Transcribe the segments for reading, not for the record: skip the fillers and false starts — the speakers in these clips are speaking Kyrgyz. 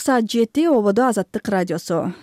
Saat 7 Ободо Азаттык радиосу.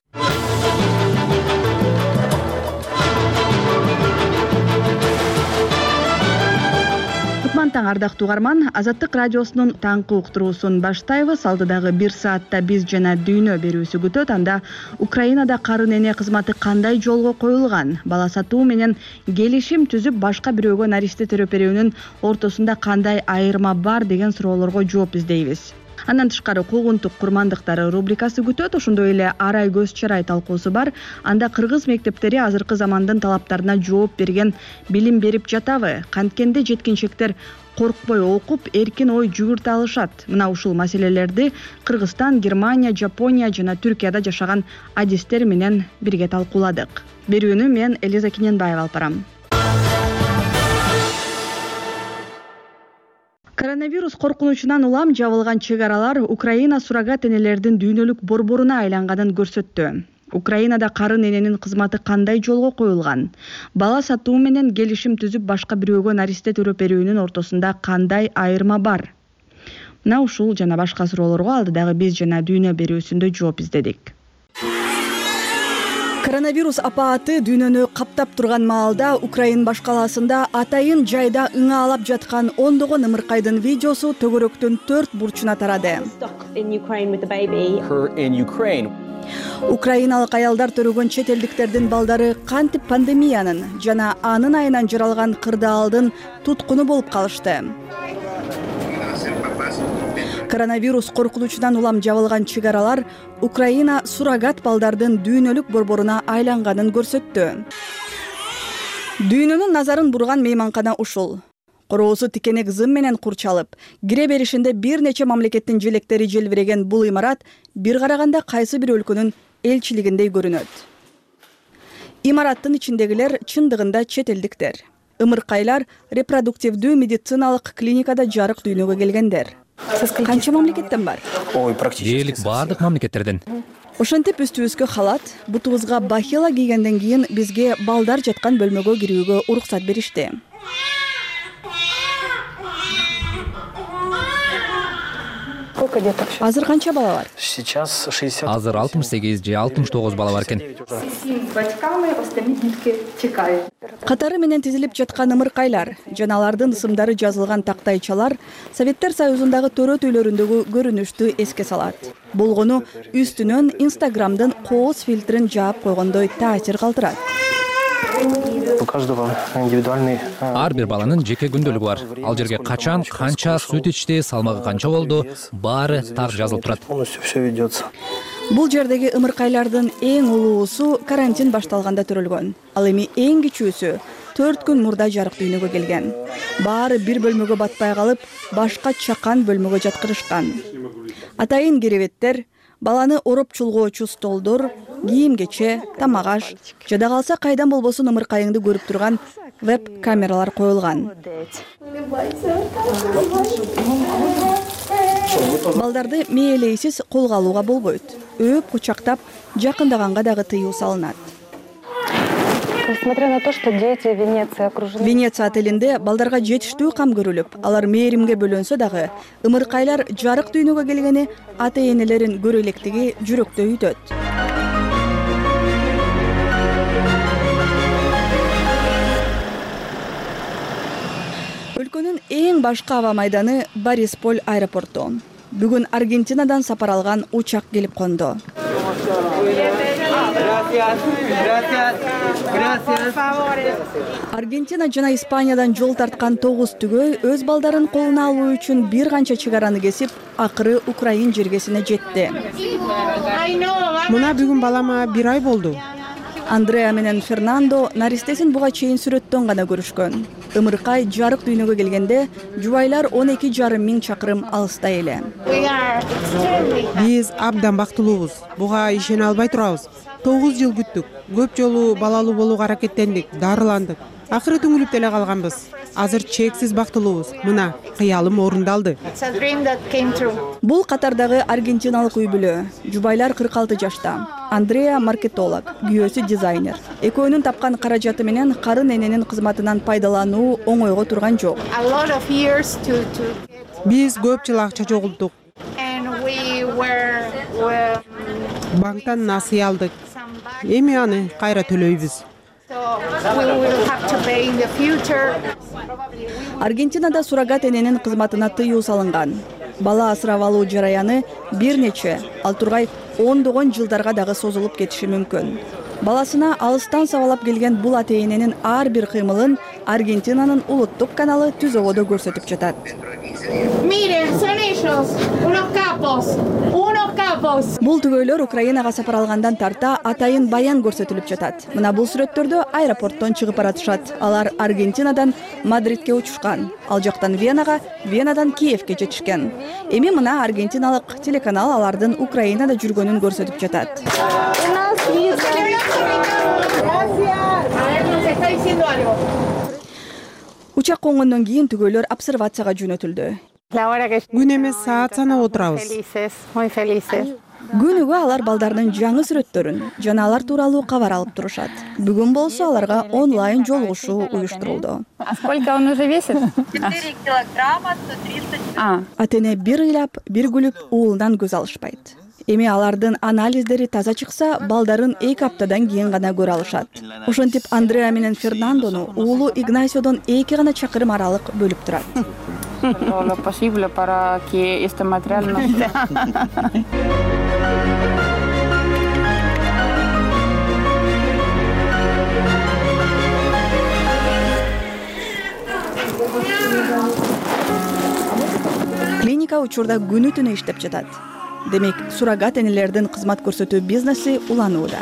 Таң ардактуу угарман, Азаттык радиосунун таңкы уктуруусун баштайбыз. Алдыдагы 1 саатта биз жана дүйнө берүүсү күтөт. Анда Украинада карын эне кызматы кандай жолго коюлган, бала сатуу менен келишим түзүп башка бирөөгө наристе төрөп берүүнүн ортосунда кандай айырма бар деген суроолорго жооп издейбиз. Андан тышкары куугунтук курмандыктары рубрикасы күтөт. Ошондой эле арай көз чарай талкуусу бар. Анда кыргыз мектептери азыркы замандын талаптарына жооп берген билим берип жатабы? Канткенде жеткинчектер коркпой окуп, эркин ой жүгүртө алышат. Мына ушул маселелерди Кыргызстан, Германия, Жапония жана Түркияда жашаган адистер менен бирге талкууладык. Берүүнү мен Элиза Киненбаева алып барам. Коронавирус коркунучунан улам жабылган чек аралар Украина суррогат энелердин дүйнөлүк борборуна айланганын көрсөттү. Украинада карын эненин кызматы кандай жолго коюлган? Бала сатуу менен келишим түзүп башка бирөөгө наристе төрөп берүүнүн ортосунда кандай айырма бар? Мына ушул жана башка суроолорго алдыдагы биз жана дүйнө берүүсүндө жооп издедик. Коронавирус апааты дүйнөнү каптап турган маалда Украин баш калаасында атайын жайда ыңаалап жаткан ондогон ымыркайдын видеосу төгөрөктүн 4 бурчуна тарады. Украиналык аялдар төрөгөн чет элдиктердин балдары кантип пандемиянын жана анын айынан жаралган кырдаалдын туткуну болуп калышты. Коронавирус коркунучунан улам жабылган чек аралар Украина суррогат балдардын дүйнөлүк борборуна айланганын көрсөттү. Дүйнөнүн назарын бурган мейманкана ушул. Короосу тикенек зым менен курчалып, кире беришинде бир нече мамлекеттин желектери желбиреген бул имарат бир караганда кайсы бир өлкөнүн элчилигиндей көрүнөт. Имараттын ичиндегилер чындыгында чет элдиктер. Ымыркайлар репродуктивдүү медициналык клиникада жарык дүйнөгө келгендер. Канча мамлекеттен бар? Дээрлик бардык мамлекеттерден. Ошентип үстүбүзгө халат, бутубузга бахила кийгенден кийин бизге балдар жаткан бөлмөгө кирүүгө уруксат беришти. Азыр канча бала бар? Азыр 68 же 69 бала бар экен. Катары менен тизилип жаткан ымыркайлар жана алардын ысымдары жазылган тактайчалар Советтер Союзундагы төрөт үйлөрүндөгү көрүнүштү эске салат. Болгону үстүнөн Инстаграмдын кооз фильтрин жаап койгондой таасир калтырат. Ар бир баланын жеке күндөлүгү бар. Ал жерге качан, канча сүт ичти, салмагы канча болду, баары так жазылып турат. Бул жердеги ымыркайлардын эң улуусу карантин башталганда төрөлгөн. Ал эми эң кичүүсү 4 күн мурда жарык дүйнөгө келген. Баары бир бөлмөгө батпай калып, башка чакан бөлмөгө жаткырышкан. Атайын керебеттер, баланы ороп чулгоочу столдор, кийим-кече, тамак-аш, жада калса кайдан болбосун ымыркайыңды көрүп турган веб камералар коюлган. Балдарды мээлейсиз колго алууга болбойт. Өп кучактап, жакындаганга дагы тыюу салынат. Венеция отелинде балдарга жетиштүү кам көрүлүп, алар мээримге бөлөнсө дагы, ымыркайлар жарык дүйнөгө келгени ата-энелерин көрө электиги жүрөктө үйтөт. Өлкөнүн эң башкы аба майданы Борисполь аэропорту. Бүгүн Аргентинадан сапар алган учак келип конду. Аргентина жана Испаниядан жол тарткан 9 түгөй өз балдарын колуна алуу үчүн бир канча чек араны кесип, акыры Украин жергесине жетти. Мына бүгүн балама 1 ай болду. Андреа менен Фернандо наристесин буга чейин сүрөттөн гана көрүшкөн. Ымыркай жарык дүйнөгө келгенде жубайлар 12,5 миң чакырым алыста эле. Биз абдан бактылуубуз. Буга ишене албай турабыз. 9 жыл күттүк. Көп жолу балалуу болууга аракеттендик, дарыландык. Акыры түңүлүп деле калганбыз. Азыр чексиз бактылуубуз. Мына кыялым орундалды. Бул катардагы аргентиналык үй бүлө. Жубайлар 46 жашта. Андреа маркетолог, күйөөсү дизайнер. Экөөнүн тапкан каражаты менен карын эненин кызматынан пайдалануу оңойго турган жок. Биз көп жыл акча жогулттук. Банктан насыя алдык. Эми аны кайра төлөйбүз. Аргентинада суррогат эненин кызматына тыюу салынган. Бала асырап алуу жараяны бир нече, ал тургай ондогон жылдарга дагы созулуп кетиши мүмкүн. Баласына алыстан сабалап келген бул ата эненин ар бир кыймылын Аргентинанын улуттук каналы түзөгөдө көрсөтүп жатат. Бул түгөйлөр Украинага сапар алгандан тарта атайын баян көрсөтүлүп жатат. Мына бул сүрөттөрдө аэропорттон чыгып баратышат. Алар Аргентинадан Мадридке учушкан, ал жактан Венага, Венадан Киевке жетишкен. Эми мына аргентиналык телеканал алардын Украинада жүргөнүн көрсөтүп жатат. Учак конгондон кийин түгөйлөр обсервацияга жөнөтүлдү. Күн эмес саат санап отурабыз. Күнүгө алар балдарынын жаңы сүрөттөрүн жана алар тууралуу кабар алып турушат. Бүгүн болсо аларга онлайн жолугушуу уюштурулду. Сколько он уже весит? 4 килограмма, 130. Атене бир ыйлап, бир күлүп уулунан көз алышпайт. Эми алардын анализдери таза чыкса, балдарын 2 аптадан кийин гана көрө алышат. Ошентип Андреа менен Фернандону уулу Игнасиодон 2 гана чакырым аралык бөлүп турат. Lo posible para que este material no Клиника учурда күнү түнү иштеп жатат. Демек, суррогат энелердин кызмат көрсөтүү бизнеси уланууда.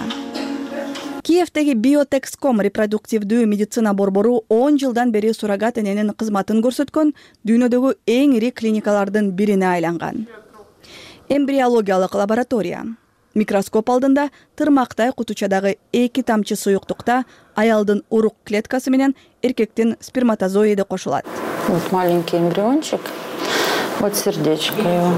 Киевдеги Biotexcom репродуктивдүү медицина борбору 10 жылдан бери суррогат эненин кызматын көрсөткөн дүйнөдөгү эң ири клиникалардын бирине айланган. Эмбриологиялык лаборатория. Микроскоп алдында тырмактай кутучадагы 2 тамчы суюктукта аялдын урук клеткасы менен эркектин сперматозоиди кошулат. Вот маленький эмбриончик, вот сердечко его.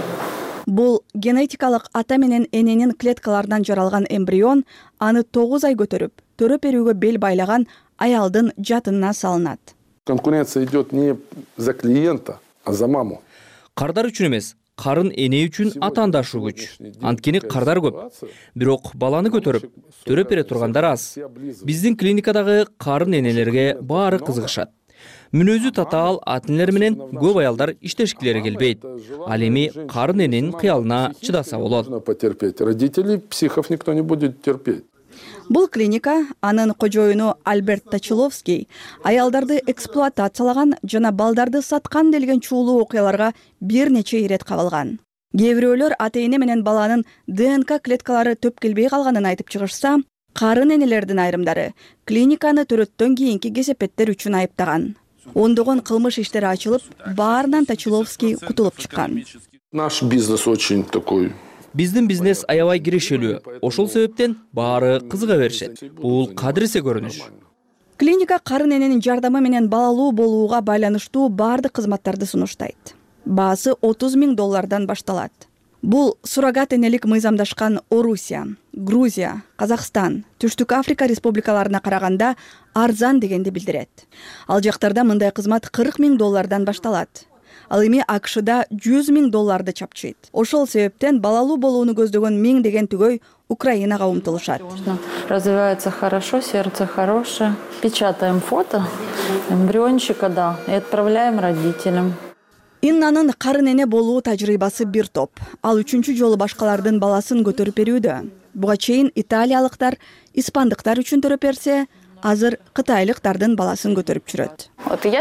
Бул генетикалык ата менен эненин клеткаларынан жаралган эмбрион аны 9 ай көтөрүп, төрөп берүүгө бел байлаган аялдын жатынына салынат. Конкуренция идет не за клиента, а за маму. Кардар үчүн эмес, карын эне үчүн атаандашы күч. Анткени кардар көп. Бирок баланы көтөрүп, төрөп бере тургандар аз. Биздин клиникадагы карын энелерге баары кызыгышат. Мүнөзү татаал атынелер менен көп аялдар иштешкилери келбейт. Ал эми карын эненин кыялына чыдаса болот. Родителей психов никто не будет терпеть. Бул клиника анын кожоюну Альберт Тачиловский аялдарды эксплуатациялаган жана балдарды саткан делген чуулуу окуяларга бир нече ирет кабылган. Кээ бирөөлөр ата эне менен баланын ДНК клеткалары төп келбей калганын айтып чыгышса, карын энелердин айрымдары клиниканы төрөттөн кийинки кесепеттер үчүн айыптаган. Ондогон кылмыш иштери ачылып, баарынан Тачиловский кутулуп чыккан. Наш бизнес очень такой. Биздин бизнес аябай кирешелүү. Ошол себептен баары кызыга беришет. Бул кадыресе көрүнүш. Клиника карын эненин жардамы менен балалуу болууга байланыштуу баардык кызматтарды сунуштайт. Баасы $30,000 башталат. Бул суррогат энелик мыйзамдашкан Орусия, Грузия, Казакстан, Түштүк Африка республикаларына караганда арзан дегенди билдирет. Ал жактарда мындай кызмат $40,000 башталат. Ал эми АКШда $100,000 чапчыйт. Ошол себептен балалуу болууну көздөгөн 1000 деген түгөй Украинага умтулушат. Развивается хорошо, сердце хорошее. Печатаем фото эмбриончика, да, и отправляем родителям. Иннанын карын эне болуу тажрыйбасы бир топ. Ал 3-чү жолу башкалардын баласын көтөрүп берүүдө. Буга чейин италиялыктар, испандыктар үчүн төрөп берсе, азыр кытайлыктардын баласын көтөрүп жүрөт.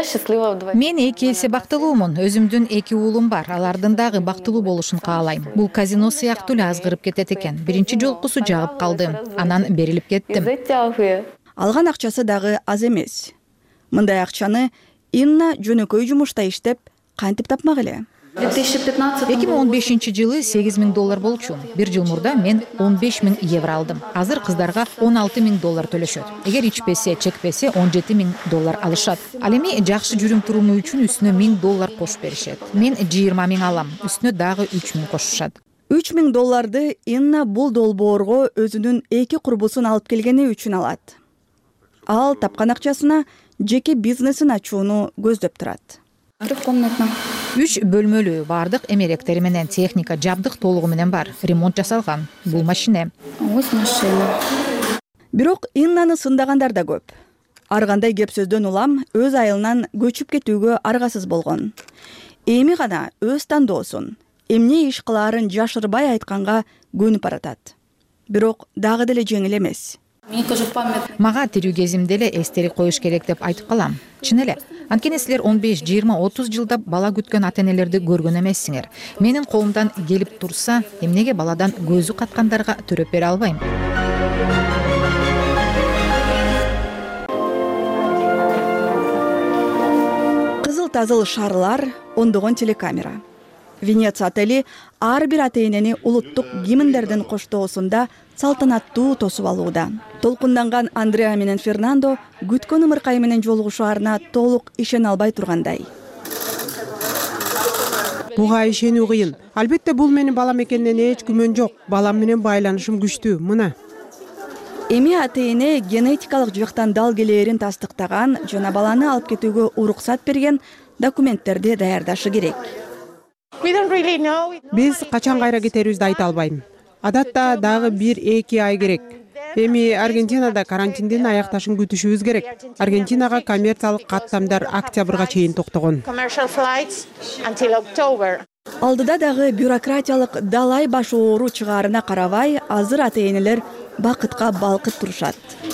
Мен 2 эсе бактылуумун. Өзүмдүн 2 уулум бар. Алардын дагы бактылуу болушун каалайм. Бул казино сыяктуу эле азгырып кетет экен. Биринчи жолкусу жагып калды. Анан берилип кеттим. Алган акчасы дагы аз эмес. Мындай акчаны Инна жөнөкөй жумушта иштеп кантип тапмак эле? 2015 жылы $8,000 болчу. Бир жыл мурда мен €15,000 алдым. Азыр кыздарга $16,000 төлөшөт. Эгер ичпесе, чекпесе $17,000 алышат. Ал эми жакшы жүрүм туруму үчүн үстүнө $1,000 кошуп беришет. Мен 20,000 алам, үстүнө дагы 3,000 кошушат. $3,000 Инна бул долбоорго өзүнүн 2 курбусун алып келгени үчүн алат. Ал тапкан акчасына жеке бизнесин ачууну көздөп турат. Трехкомнатно. 3 бөлмөлүү, бардык эмеректери менен техника жабдык толугу менен бар. Ремонт жасалган. Бул машина. Ось машина. Бирок Иннаны сындагандар да көп. Ар кандай кеп сөздөн улам өз айылынан көчүп кетүүгө аргасыз болгон. Эми гана өз тандоосун, эмне иш кылаарын жашырбай айтканга көнүп баратат. Бирок дагы деле жеңил эмес. Мага тирүү кезимде эле эстелик коюш керек деп айтып калам. Чын эле. Анткени силер 15, 20, 30 жылдап бала күткөн ата-энелерди көргөн эмессиңер. Менин колумдан келип турса, эмнеге баладан көзү каткандарга төрөп бере албайм? Тазыл шарлар, ондогон телекамера. Венеция отели ар бир ата-энени улуттук гимндердин коштоосунда салтанаттуу тосуп алууда. Толкунданган Андреа менен Фернандо күткөн ымыркай менен жолугушаарына толук ишене албай тургандай. Буга ишенүү кыйын. Албетте бул менин балам экенинен эч күмөн жок. Балам менен байланышым күчтүү. Мына. Эми ата-эне генетикалык жактан дал келээрин тастыктаган жана баланы алып кетүүгө уруксат берген документтерди даярдашы керек. Биз качан кайра кетерибизди айта албайм. Адатта дагы 1-2 ай керек. Эми Аргентинада карантиндин аякташын күтүшүбүз керек. Аргентинага коммерциялык каттамдар октябрга чейин токтогон. Алдыда дагы бюрократиялык далай баш оору чыгаарына карабай, азыр ата-энелер бакытка балкып турушат.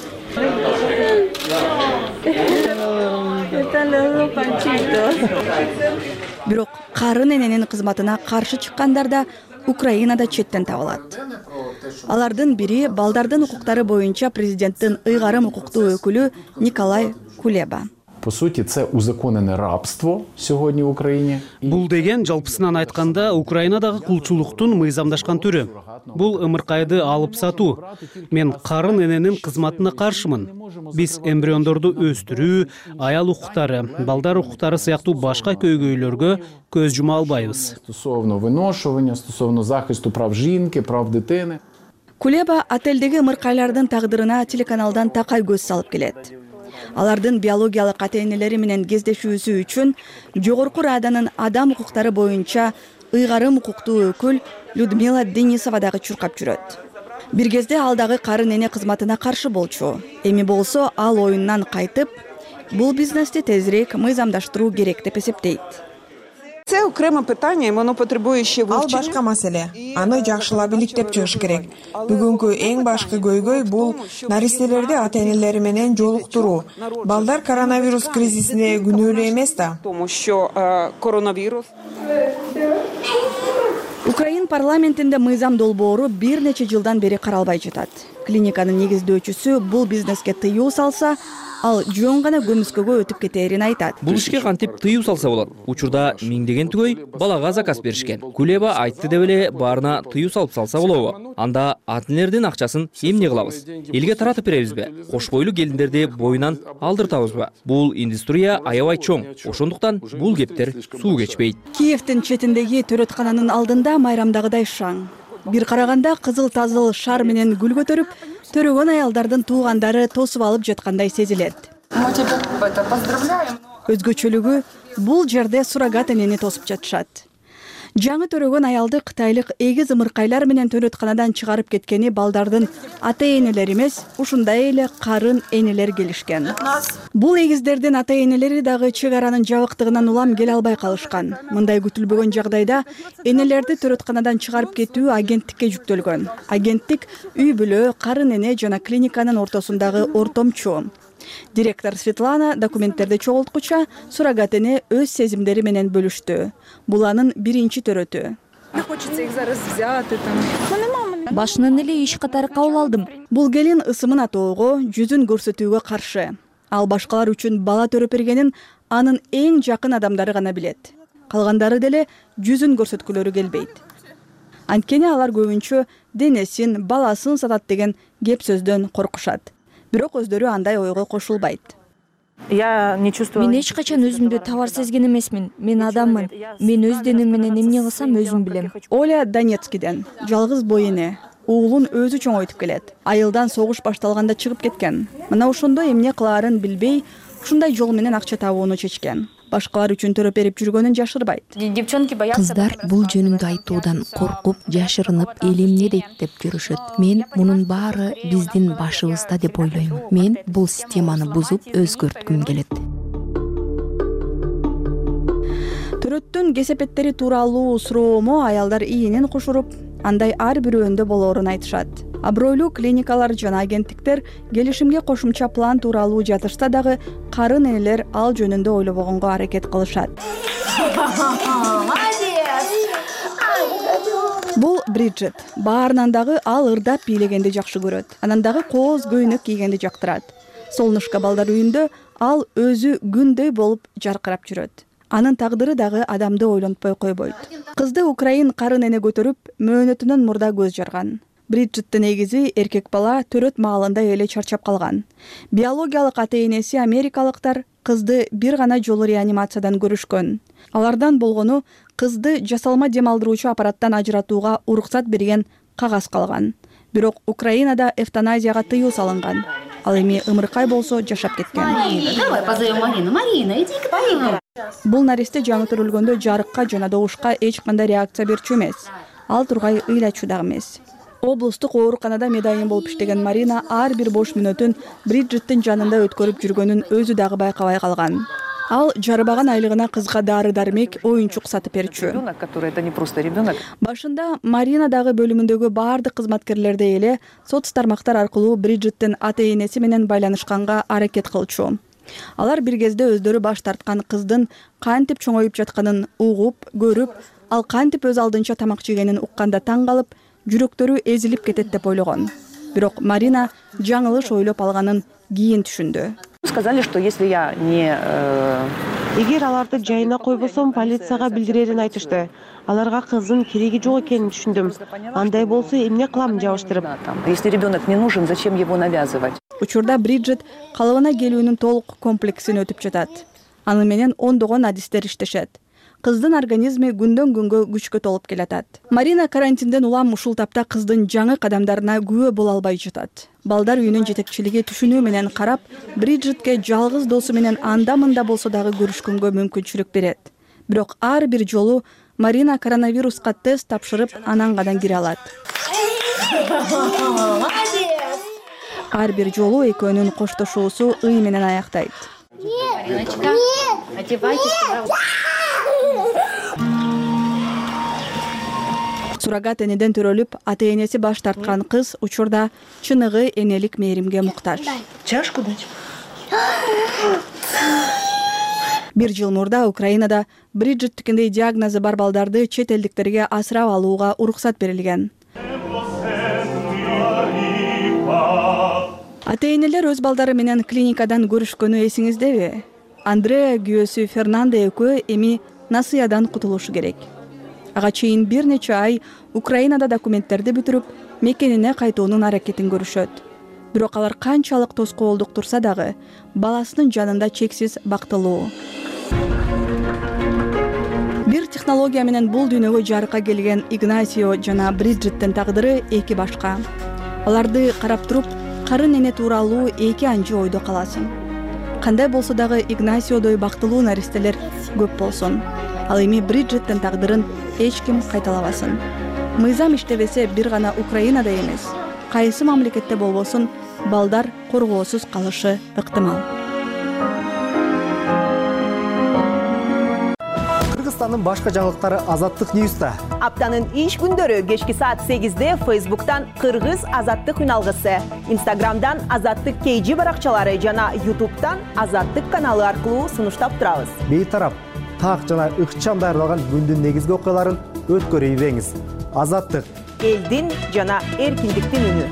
Бирок карын эненин кызматына каршы чыккандар да Украинада четтен табылат. Алардын бири балдардын укуктары боюнча президенттин ыйгарым укуктуу өкүлү Николай Кулеба. По суті, це узаконене рабство сьогодні в Україні. Бул деген жалпысынан айтканда Украинадагы кулчулуктун мыйзамдашкан түрү. Бул ымыркайды алып сатуу. Мен карын эненин кызматына каршымын. Биз эмбриондорду өстүрүү, аял укуктары, балдар укуктары сыяктуу башка көйгөйлөргө көз жума албайбыз. Стосовно виношування, стосовно захисту прав жінки, прав дитини. Кулеба отелдеги ымыркайлардын тагдырына телеканалдан такай көз салып келет. Алардын биологиялык ата-энелери менен кездешүүсү үчүн Жогорку Раданын адам укуктары боюнча ыйгарым укуктуу өкүл Людмила Денисова дагы чуркап жүрөт. Бир кезде ал дагы карын эне кызматына каршы болчу. Эми болсо ал оюндан кайтып, бул бизнести тезирээк мыйзамдаштыруу керек деп эсептейт. Це окреме питання, і воно потребує ще вивчення. Ал башка маселе. Аны жакшылап иликтеп чыгыш керек. Бүгүнкү эң башкы көйгөй бул наристелерди ата-энелери менен жолуктуруу. Балдар коронавирус кризисине күнөөлүү эмес да. Тому що коронавирус. Украин парламентинде мыйзам долбоору бир нече жылдан бери каралбай жатат. Клиниканын негиздөөчүсү бул бизнеске тыюу салса, ал жөн гана көмүскөгө өтүп кетээрин айтат. Бул ишке кантип тыюу салса болот? Учурда миңдеген түгөй балага заказ беришкен. Кулеба айтты деп эле баарына тыюу салып салса болобу? Анда ата-энелердин акчасын эмне кылабыз? Элге таратып беребизби? Кош бойлуу келиндерди боюнан алдыртабызбы? Бул индустрия аябай чоң. Ошондуктан бул кептер суу кечпейт. Киевдин четиндеги төрөткананын алдында майрамдагыдай шаң. Бир караганда кызыл тазыл шар менен гүл көтөрүп, төрөгөн аялдардын туугандары тосуп алып жаткандай сезилет. Өзгөчөлүгү бул жерде суррогат энени тосуп жатышат. Жаңы төрөгөн аялды кытайлык эгиз ымыркайлар менен төрөтканадан чыгарып кеткени балдардын ата-энелери эмес, ушундай эле карын энелер келишкен. Бул эгиздердин ата-энелери дагы чек аранын жабыктыгынан улам келе албай калышкан. Мындай күтүлбөгөн жагдайда энелерди төрөтканадан чыгарып кетүү агенттикке жүктөлгөн. Агенттик үй бүлө, карын эне жана клиниканын ортосундагы ортомчу. Директор Светлана документтерди чогулткуча суррогат эне өз сезимдери менен бөлүштү. Бул анын биринчи төрөтү. Башынан эле иш катары кабыл алдым. Бул келин ысымын атоого, жүзүн көрсөтүүгө каршы. Ал башкалар үчүн бала төрөп бергенин анын эң жакын адамдары гана билет. Калгандары деле жүзүн көрсөткүлөрү келбейт. Анткени алар көбүнчө денесин, баласын сатат деген кеп сөздөн коркушат. Бирок өздөрү андай ойго кошулбайт. Мен эч качан өзүмдү товар сезген эмесмин. Мен адаммын. Мен өз денем менен эмне кылсам өзүм билем. Оля Донецкиден жалгыз бой эне. Уулун өзү чоңойтуп келет. Айылдан согуш башталганда чыгып кеткен. Мына ошондо эмне кылаарын билбей, ушундай жол менен акча табууну чечкен. башкалар үчүн төрөп берип жүргөнүн жашырбайт. Кыздар бул жөнүндө айтуудан коркуп, жашырынып, эл эмне дейт деп жүрүшөт. Мен мунун баары биздин башыбызда деп ойлойм. Мен бул системаны бузуп өзгөрткүм келет. Төрөттүн кесепеттери тууралуу суроому аялдар ийинин кушуруп, андай ар бирөөндө болоорун айтышат. Абройлуу клиникалар жана агенттиктер келишимге кошумча план тууралуу жатышса дагы карын энелер ал жөнүндө ойлобогонго аракет кылышат. Бул Бриджит. Баарынан дагы ал ырдап бийлегенди жакшы көрөт. Анан дагы кооз көйнөк кийгенди жактырат. Солнышко балдар үйүндө ал өзү күндөй болуп жаркырап жүрөт. Анын тагдыры дагы адамды ойлонтпой койбойт. Кызды Украин карын эне көтөрүп, мөөнөтүнөн мурда көз жарган. Бриджиттин эгизи эркек бала төрөт маалында эле чарчап калган. Биологиялык ата-энеси америкалыктар кызды бир гана жолу реанимациядан көрүшкөн. Алардан болгону кызды жасалма дем алдыруучу аппараттан ажыратууга уруксат берген кагаз калган. Бирок Украинада эвтаназияга тыюу салынган. Ал эми ымыркай болсо жашап кеткен. Бул наристе жаңы төрөлгөндө жарыкка жана добушка эч кандай реакция берчү эмес. Ал тургай ыйлачу дагы эмес. Облустук ооруканада медайым болуп иштеген Марина ар бир бош мүнөтүн Бриджиттин жанында өткөрүп жүргөнүн өзү дагы байкабай калган. Ал жарыбаган айлыгына кызга дары-дармек, оюнчук сатып берчү. Башында Марина дагы бөлүмүндөгү баардык кызматкерлердей эле соц тармактар аркылуу Бриджиттин ата-энеси менен байланышканга аракет кылчу. Алар бир кезде өздөрү баш тарткан кыздын кантип чоңоюп жатканын угуп, көрүп, ал кантип өз алдынча тамак жегенин укканда таң калып, жүрөктөрү эзилип кетет деп ойлогон. Бирок Марина жаңылыш ойлоп алганын кийин түшүндү. Сказали, что если я не... Эгер аларды жайына койбосом, полицияга билдирерин айтышты. Аларга кыздын кереги жок экенин түшүндүм. Андай болсо эмне кылам жабыштырып? Если ребенок не нужен, зачем его навязывать? Учурда Бриджит калыбына келүүнүн толук комплексин өтүп жатат. Аны менен ондогон адистер иштешет. Кыздын организми күндөн күнгө күчкө толуп келатат. Марина карантинден улам ушул тапта кыздын жаңы кадамдарына күбө боло албай жатат. Балдар үйүнүн жетекчилиги түшүнүү менен карап, Бриджитке жалгыз досу менен анда-мында болсо дагы көрүшкөнгө мүмкүнчүлүк берет. Бирок ар бир жолу Марина коронавируска тест тапшырып, анан гана кире алат. Ар бир жолу экөөнүн коштошуусу ый менен аяктайт. Суррогат энеден төрөлүп, ата-энеси баш тарткан кыз учурда чыныгы энелик мээримге муктаж. Чашку дать? Бир жыл мурда Украинада Бриджиттикиндей диагнозу бар балдарды чет элдиктерге асырап алууга уруксат берилген. Ата-энелер өз балдары менен клиникадан көрүшкөнү эсиңиздеби? Андреа күйөөсү Фернандо экөө эми насыядан кутулушу керек. Ага чейин бир нече ай Украинада документтерди бүтүрүп, мекенине кайтуунун аракетин көрүшөт. Бирок алар канчалык тоскоолдук турса дагы, баласынын жанында чексиз бактылуу. Бир технология менен бул дүйнөгө жарыкка келген Игнасио жана Бриджиттин тагдыры эки башка. Аларды карап туруп, карын эне тууралуу эки анчы ойдо каласың. Кандай болсо дагы Игнасиодой бактылуу наристелер көп болсун. Ал эми Бриджиттин тагдырын эч ким кайталабасын. Мыйзам иштебесе бир гана Украинада эмес, кайсы мамлекетте болбосун, балдар коргоосуз калышы ыктымал. Кыргызстандын башка жаңылыктары Азаттык Ньюста. Аптанын иш күндөрү кечки саат 8-де Facebook'tan Кыргыз Азаттык үналгысы, Instagram'dan Азаттык KG баракчалары жана YouTube'дан Азаттык каналы аркылуу сунуштап турабыз. Бейтарап так жана ыкчам даярдалган күндүн негизги окуяларын өткөрүп ийбеңиз. Азаттык элдин жана эркиндиктин үнү.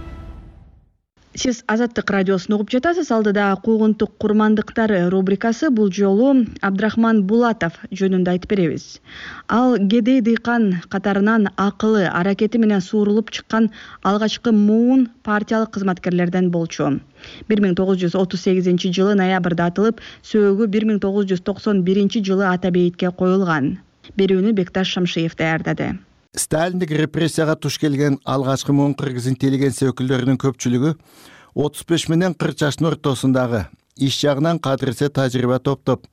Сиз Азаттык радиосун угуп жатасыз. Алдыда куугунтук курмандыктары рубрикасы. Бул жолу Абдрахман Булатов жөнүндө айтып беребиз. Ал кедей дыйкан катарынан акылы, аракети менен суурулуп чыккан алгачкы муун партиялык кызматкерлерден болчу. 1938 жылы ноябрда атылып, сөөгү 1991 жылы ата бейитке коюлган. Берүүнү Бекташ Шамшиев даярдады. Сталиндик репрессияга туш келген алгачкы муун кыргыз интеллигенция өкүлдөрүнүн көпчүлүгү 35 менен 40 жаштын ортосундагы иш жагынан кадырсе тажрыйба топтоп,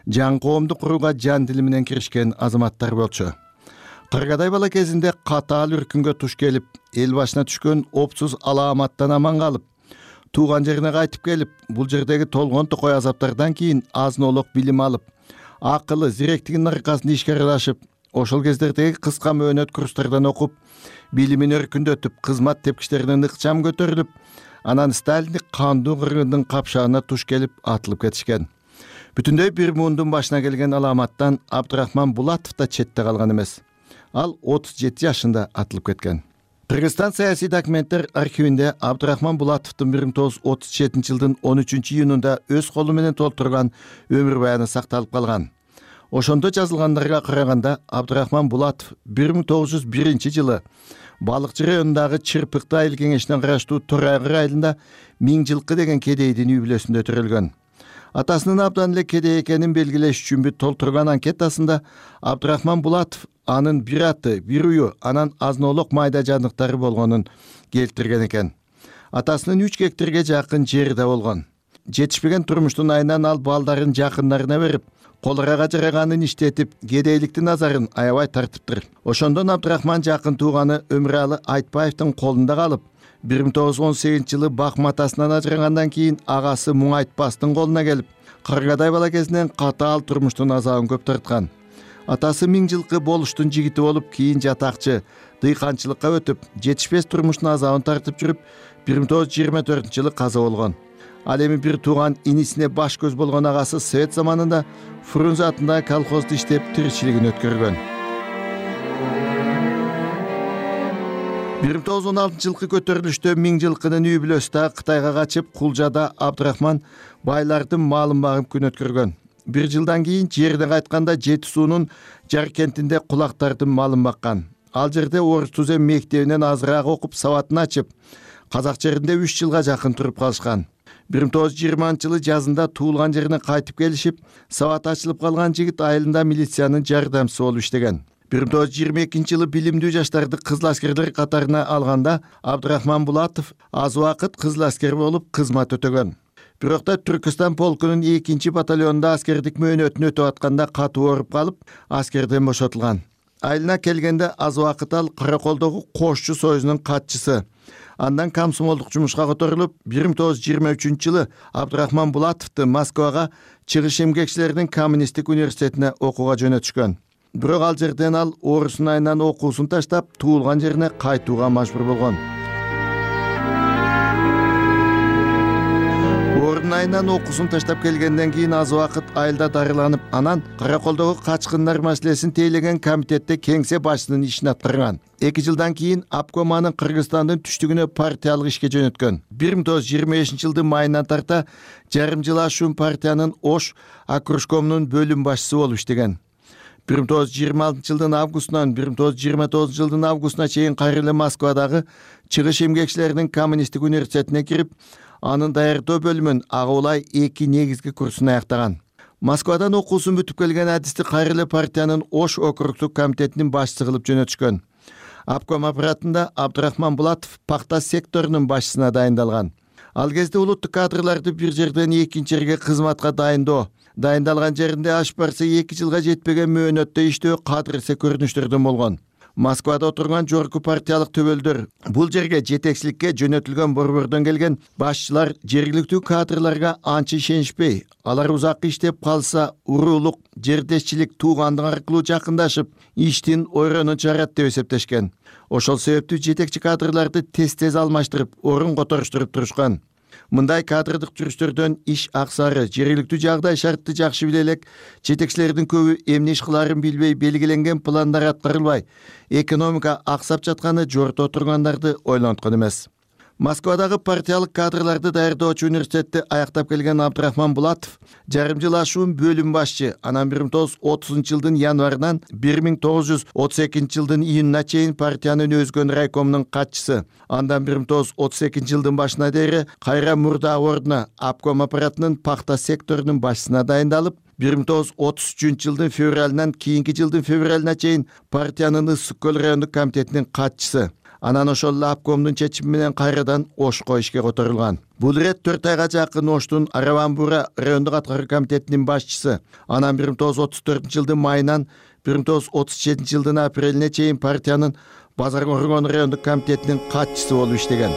жаңы коомду курууга жан дили менен киришкен азаматтар болчу. Кыргадай бала кезинде катаал үркүнгө туш келип, эл башына түшкөн опсуз алааматтан аман калып, тууган жерине кайтып келип, бул жердеги толгон токой азаптардан кийин азын-олок билим алып, акылы, зиректигинин аркасында ишке аралашып, ошол кездердеги кыска мөөнөт курстардан окуп, билимин өркүндөтүп, кызмат тепкичтеринен ыкчам көтөрүлүп, анан Сталиндик кандуу кыргындын капшагына туш келип атылып кетишкен. Бүтүндөй бир муундун башына келген аламаттан Абдрахман Булатов да четте калган эмес. Ал 37 жашында атылып кеткен. Кыргызстан саясий документтер архивинде Абдрахман Булатовдун 1937 жылдын 13 июнунда өз колу менен толтурган өмүр баяны сакталып калган. Ошондо жазылгандарга караганда Абдрахман Булатов 1901 жылы Балыкчы районундагы Чырпыкты айыл кеңешине караштуу Торайгыр айылында Миң жылкы деген кедейдин үй бүлөсүндө төрөлгөн. Атасынын абдан эле кедей экенин белгилеш үчүн толтурган анкетасында Абдрахман Булатов анын бир аты, бир уyu, анан азын-олок майда жабдыктары болгонун келтирген экен. Атасынын 3 гектарга жакын жери да болгон. Жетишпеген турмуштун айынан ал балдарын жакындарына берип, колурага жараганын иштетип, кедейликтин назарын аябай тартыптыр. Ошондон Абдрахман жакын тууганы Өмүралы Айтбаевдин колунда калып, 1918 жылы Бакмы атасынан ажырагандан кийин агасы Муң Айтпастын колуна келип, Кыргадай бала кезинен катаал турмуштун азабын көп тарткан. Атасы Миң жылкы болуштун жигити болуп, кийин жатакчы, дыйканчылыкка өтүп, жетишпес турмуштун азабын тартып жүрүп, 1924 жылы каза болгон. Ал эми бир тууган инисине баш көз болгон агасы Совет заманында Фрунзе атындагы колхозду иштеп тиричилигин өткөргөн. 1916 жылкы көтөрүлүштө Миң жылкынын үй бүлөсү да Кытайга качып, Кулжада Абдрахман байлардын малын багып күн өткөргөн. Bir жылдан кийин жерине кайтканда Жети суунун Жаркентинде кулактардын малын баккан. Ал жерде Орус Тузем мектебинен азыраак окуп, сабатын ачып, казак жеринде 3 жылга жакын туруп калышкан. 1920 жылы жазында туулган жерине кайтып келишип, сабат ачылып калган жигит айылында милициянын жардамчысы болуп иштеген. 1922 жылы билимдүү жаштарды кызыл аскерлер катарына алганда Абдрахман Булатов аз убакыт кызыл аскер болуп кызмат өтөгөн. Бирок да Түркистан полкунун 2 батальонунда аскердик мөөнөтүн өтүп атканда катуу ооруп калып, аскерден бошотулган. Айылына келгенде аз убакыт ал Караколдогу Кошчу союзунун катчысы. Андан комсомолдук жумушка которулуп, 1923 жылы Абдрахман Булатовду Москвага чыгыш эмгекчилеринин коммунисттик университетине окууга жөнөтүшкөн. Бирок ал жерден ал Орусун айынан окуусун таштап, туулган жерине кайтууга мажбур болгон. Ордун айынан окуусун таштап келгенден кийин аз убакыт айылда дарыланып, анан Караколдогу качкындар маселесин тейлеген комитетте кеңсе башчысынын ишин аткарган. 2 жылдан кийин обкоманын Кыргызстандын түштүгүнө партиялык ишке жөнөткөн. 1925 жылдын майынан тарта жарым жыл ашуун партиянын Ош окружкомунун бөлүм башчысы болуп иштеген. 1926 жылдын августунан 1929 жылдын августуна чейин кайра эле Москвадагы чыгыш эмгекчилеринин коммунисттик университетине кирип, анын даярдоо бөлүмүн агуулай 2 негизги курсун аяктаган. Москвадан окуусун бүтүп келген адисти кайра эле партиянын Ош округдук комитетинин башчысы кылып жөнөтүшкөн. Обком аппаратында Абдрахман Булатов пакта секторунун башчысына дайындалган. Ал кезде улуттук кадрларды бир жерден экинчи жерге кызматка дайындалган жеринде аш барса 2 жылга жетпеген мөөнөттө иштөө кадырсе көрүнүштөрдөн болгон. Москвада отурган жогорку партиялык төбөлдөр бул жерге жетекчиликке жөнөтүлгөн борбордон келген башчылар жергиликтүү кадрларга анча ишенишпей, алар узак иштеп калса уруулук, жердешчилик, туугандык аркылуу жакындашып, иштин ойронун чыгарат деп эсептешкен. Ошол себептүү жетекчи кадрларды тез алмаштырып, орун которуштуруп турушкан. Мындай кадрдык жүрүштөрдөн иш аксары, жергиликтүү жагдай шартты жакшы биле элек, жетекчилердин көбү эмне иш кылаарын билбей, белгиленген пландар аткарылбай, экономика аксап жатканы жорто отургандарды ойлонткон эмес. Москвадагы партиялык кадрларды даярдоочу университетти аяктап келген Абдрахман Булатов жарым жыл ашуун бөлүм башчы, анан 1930 жылдын январынан 1932 жылдын июнуна чейин партиянын өзгөн райкомунун катчысы, андан 1932 жылдын башына дейин кайра мурда ордуна обком аппаратынын пакта секторунун башчысына дайындалып, 1933 жылдын февралынан кийинки жылдын февралына чейин партиянын Ысык көл райондук комитетинин катчысы, Анан ошол эле обкомдун чечими менен кайрадан Ошко ишке которулган. Бул ирет 4 айга жакын Оштун Араван-Бура райондук аткаруу комитетинин башчысы. Анан 1934-жылдын майынан 1937-жылдын апрелине чейин партиянын Базар Оргон райондук комитетинин катчысы болуп иштеген.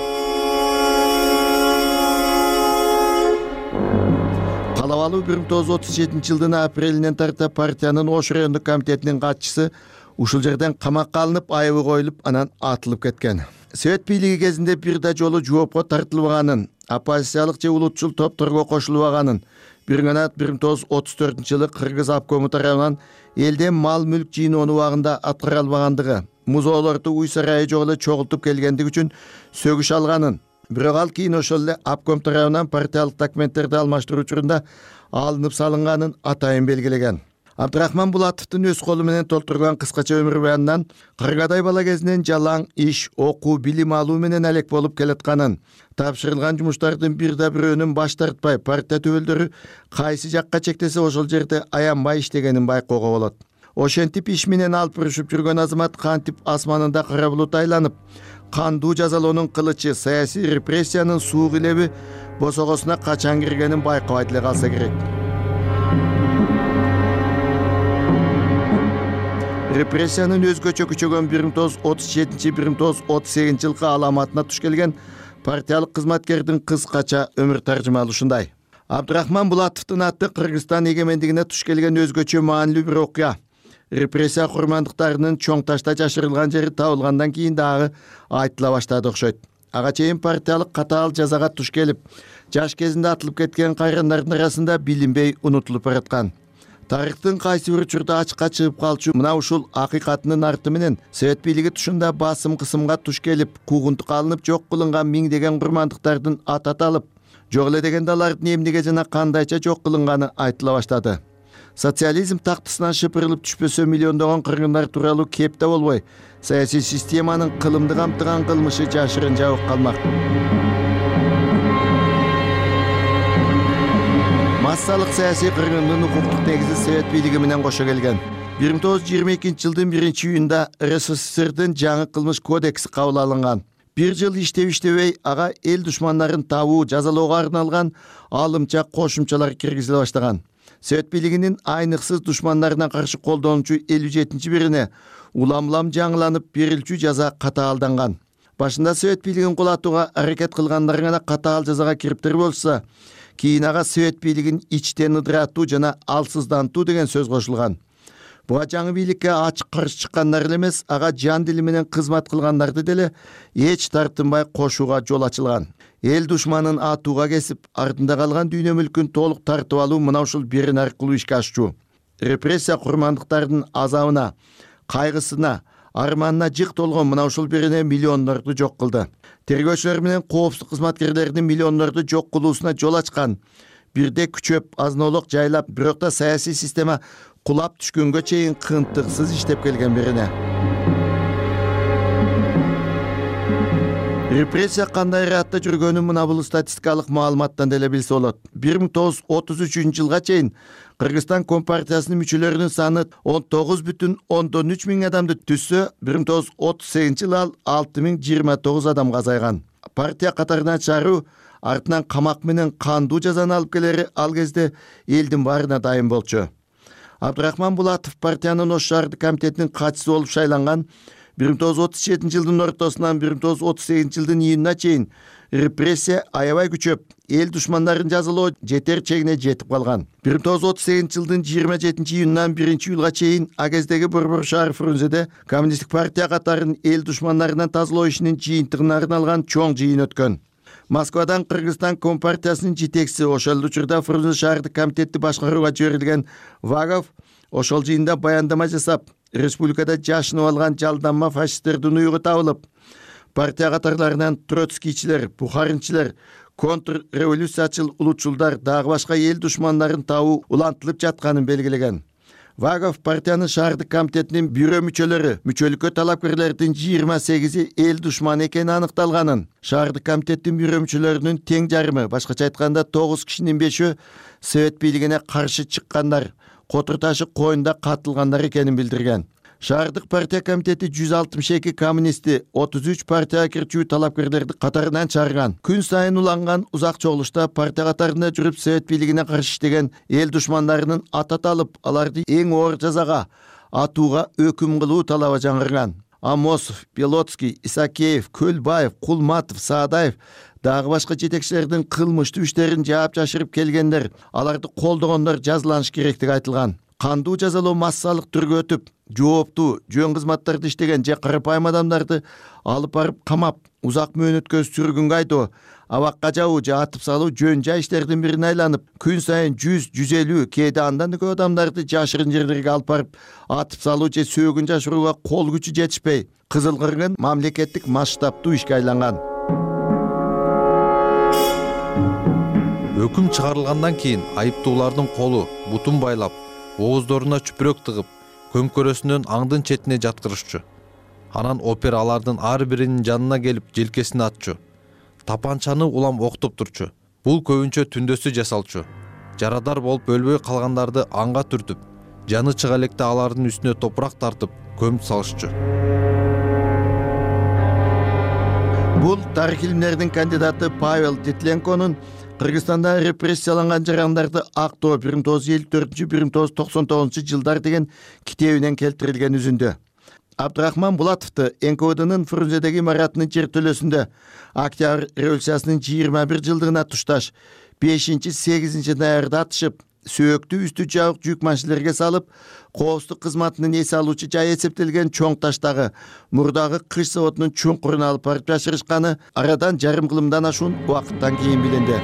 Калабалуу 1937-жылдын апрелинен тарта партиянын Ош райондук комитетинин катчысы ушул жерден камакка алынып, айыбы коюлуп, анан атылып кеткен. Совет бийлиги кезинде бир да жолу жоопко тартылбаганын, оппозициялык же улутчул топторго кошулбаганын, бир гана 1934-жылы Кыргыз обкому тарабынан элде мал-мүлк жыйноонун убагында аткара албагандыгы, музоолорду уй сарайы жок эле чогултуп келгендиги үчүн сөгүш алганын, бирок ал кийин ошол эле обком тарабынан партиялык документтерди алмаштыруу учурунда алынып салынганын атайын белгилеген. Абдрахман Булатовдун өз колу менен толтурган кыскача өмүр баянынан кыргадай бала кезинен жалаң иш, окуу, билим алуу менен алек болуп келатканын, тапшырылган жумуштардын бир да бирөөнүн баш тартпай, партия төбөлдөрү кайсы жакка чектесе ошол жерде аянбай иштегенин байкоого болот. Ошентип иш менен алып урушуп жүргөн азамат кантип асманында кара булут айланып, кандуу жазалоонун кылычы, саясий репрессиянын суук илеби босогосуна качан киргенин байкабай деле калса керек. Репрессиянын өзгөчө күчөгөн 1937-1938 жылкы аламатына туш келген партиялык кызматкердин кыскача өмүр таржымалы ушундай. Абдрахман Булатовдун аты Кыргызстан эгемендигине туш келген өзгөчө маанилүү бир окуя. Репрессия курмандыктарынын чоң ташта жашырылган жери табылгандан кийин дагы айтыла баштады окшойт. Ага чейин партиялык катаал жазага туш келип, жаш кезинде атылып кеткен кайрандардын арасында билинбей унутулуп бараткан. Тарыхтын кайсы бир учурда ачыкка чыгып калчу мына ушул акыйкатынын арты менен Совет бийлиги тушунда басым кысымга туш келип, куугунтук алынып жок кылынган миңдеген курмандыктардын аты аталып, жок эле дегенде алардын эмнеге жана кандайча жок кылынганы айтыла баштады. Социализм тактысынан шыпырылып түшпөсө миллиондогон кыргындар тууралуу кеп да болбой, саясий системанын кылымды камтыган кылмышы жашырын жабык калмак. Массалык саясий кыргындын укуктук негизи Совет бийлиги менен кошо келген. 1922-жылдын 1-июнунда РСФСРдин жаңы кылмыш кодекси кабыл алынган. Бир жыл иштебей, ага эл душмандарын табуу, жазалоого арналган алымча кошумчалар киргизиле баштаган. Совет бийлигинин айныксыз душмандарына каршы колдонуучу 57-бирине улам-улам жаңыланып берилчү жаза катаалданган. Башында Совет бийлигин кулатууга аракет кылгандар гана катаал жазага кириптир болсо, кийин ага Совет бийлигин ичтен ыдыратуу жана алсыздантуу деген сөз кошулган. Буга жаңы бийликке ачык каршы чыккандар эле эмес, ага жан дили менен кызмат кылгандарды деле эч тартынбай кошууга жол ачылган. Эл душманын атууга кесип, артында калган дүйнө мүлкүн толук тартып алуу мына ушул бирин аркылуу ишке ашчу. Репрессия курмандыктардын азабына, кайгысына, арманына жык толгон мына ушул бирине миллиондорду жок кылды. Тергөөчүлөр менен коопсуздук кызматкерлердин миллиондорду жок кылуусуна жол ачкан. Бирде күчөп, азнолук жайлап, бирок да саясий система кулап түшкөнгө чейин кынтыксыз иштеп келген бирине. Репрессия кандай ыраатта жүргөнүн мына бул статистикалык маалыматтан деле билсе болот. 1933-жылга чейин Кыргызстан Компартиясынын мүчөлөрүнүн саны 19,3 миң адамды түзсө, 1938-жылы ал 6029 адамга азайган. Партия катарынан чыгаруу, артынан камак менен кандуу жазаны алып келери ал кезде элдин баарына дайым болчу. Абдрахман Булатов партиянын Ош шаардык комитетинин катчысы болуп шайланган. 1937-жылдын ортосунан 1938-жылдын июнуна чейин репрессия аябай күчөп, эл душмандарын жазалоо жетер чегине жетип калган. 1938-жылдын 27-июнунан 1-июлга чейин Агездеги Борбор шаар Фрунзеде Коммунисттик партия катарын эл душмандарынан тазалоо ишинин жыйынтыгына арналган чоң жыйын өткөн. Москвадан Кыргызстан Компартиясынын жетекчиси ошол учурда Фрунзе шаардык комитетти башкарууга жиберилген Вагов ошол жыйында баяндама жасап, республикада жашынып алган жалданма фашисттердин уюгу табылып, партия катарларынан троцкийчилер, бухаринчилер, контрреволюциячыл улутчулдар дагы башка эл душмандарын табуу улантылып жатканын белгилеген. Вагов партиянын шаардык комитетинин бюро мүчөлөрү, мүчөлүккө талапкерлердин 28-и эл душманы экени аныкталганын, шаардык комитеттин бюро мүчөлөрүнүн тең жарымы, башкача айтканда 9 кишинин 5-өө Совет бийлигине каршы чыккандар, Котур ташы коюнда катылгандар экенин билдирген. Шаардык партия комитети 162 коммунисти, 33 партияга кирчүү талапкерлерди катарынан чыгарган. Күн сайын уланган узак чогулушта партия катарында жүрүп совет бийлигине каршы иштеген эл душмандарынын атат алып, аларды эң оор жазага атууга өкүм кылуу талабы жаңырган. Амосов, Белоцкий, Исакеев, Көлбаев, Кулматов, Саадаев дагы башка жетекчилердин кылмыштуу иштерин жаап жашырып келгендер, аларды колдогондор жазаланыш керектиги айтылган. Кандуу жазалоо массалык түргө өтүп, жооптуу, жөн кызматтарды иштеген же карапайым адамдарды алып барып камап, узак мөөнөткө сүргүнгө айдоо, абакка жабуу же атып салуу жөн жай иштердин бирине айланып, күн сайын 100-150, кээде андан да көп адамдарды жашырын жерлерге алып барып, атып салуу же сөөгүн жашырууга кол күчү жетишпей, кызыл кыргын мамлекеттик масштабтуу ишке айланган. Өкүм чыгарылгандан кийин айыптуулардын колу, бутун байлап, ооздоруна чүпүрөк тыгып, көмкөрөсүнөн аңдын четине жаткырышчу. Анан опера алардын ар биринин жанына келип желкесине атчу. Тапанчаны улам октоп турчу. Бул көбүнчө түндөсү жасалчу. Жарадар болуп өлбөй калгандарды анга түртүп, жаны чыга электе алардын үстүнө топурак тартып, көмүп салышчу. Бул тарых илимдеринин кандидаты Павел Титленконун Кыргызстанда репрессияланган жарандарды актоо 1954-1999 жылдар деген китебинен келтирилген үзүндө. Абдрахман Булатовду НКВДнын Фрунзедеги имаратынын жертөлөсүндө Октябрь революциясынын 21 жылдыгына тушташ 5-8 ноябрда атышып, сөөктүү үстү жабык жүк машинелерге салып, коопсуздук кызматынын эс алуучу жай эсептелген чоң таштагы мурдагы кыш заводунун чуңкуруна алып барып жашырышканы арадан жарым кылымдан ашуун убакыттан кийин билинди.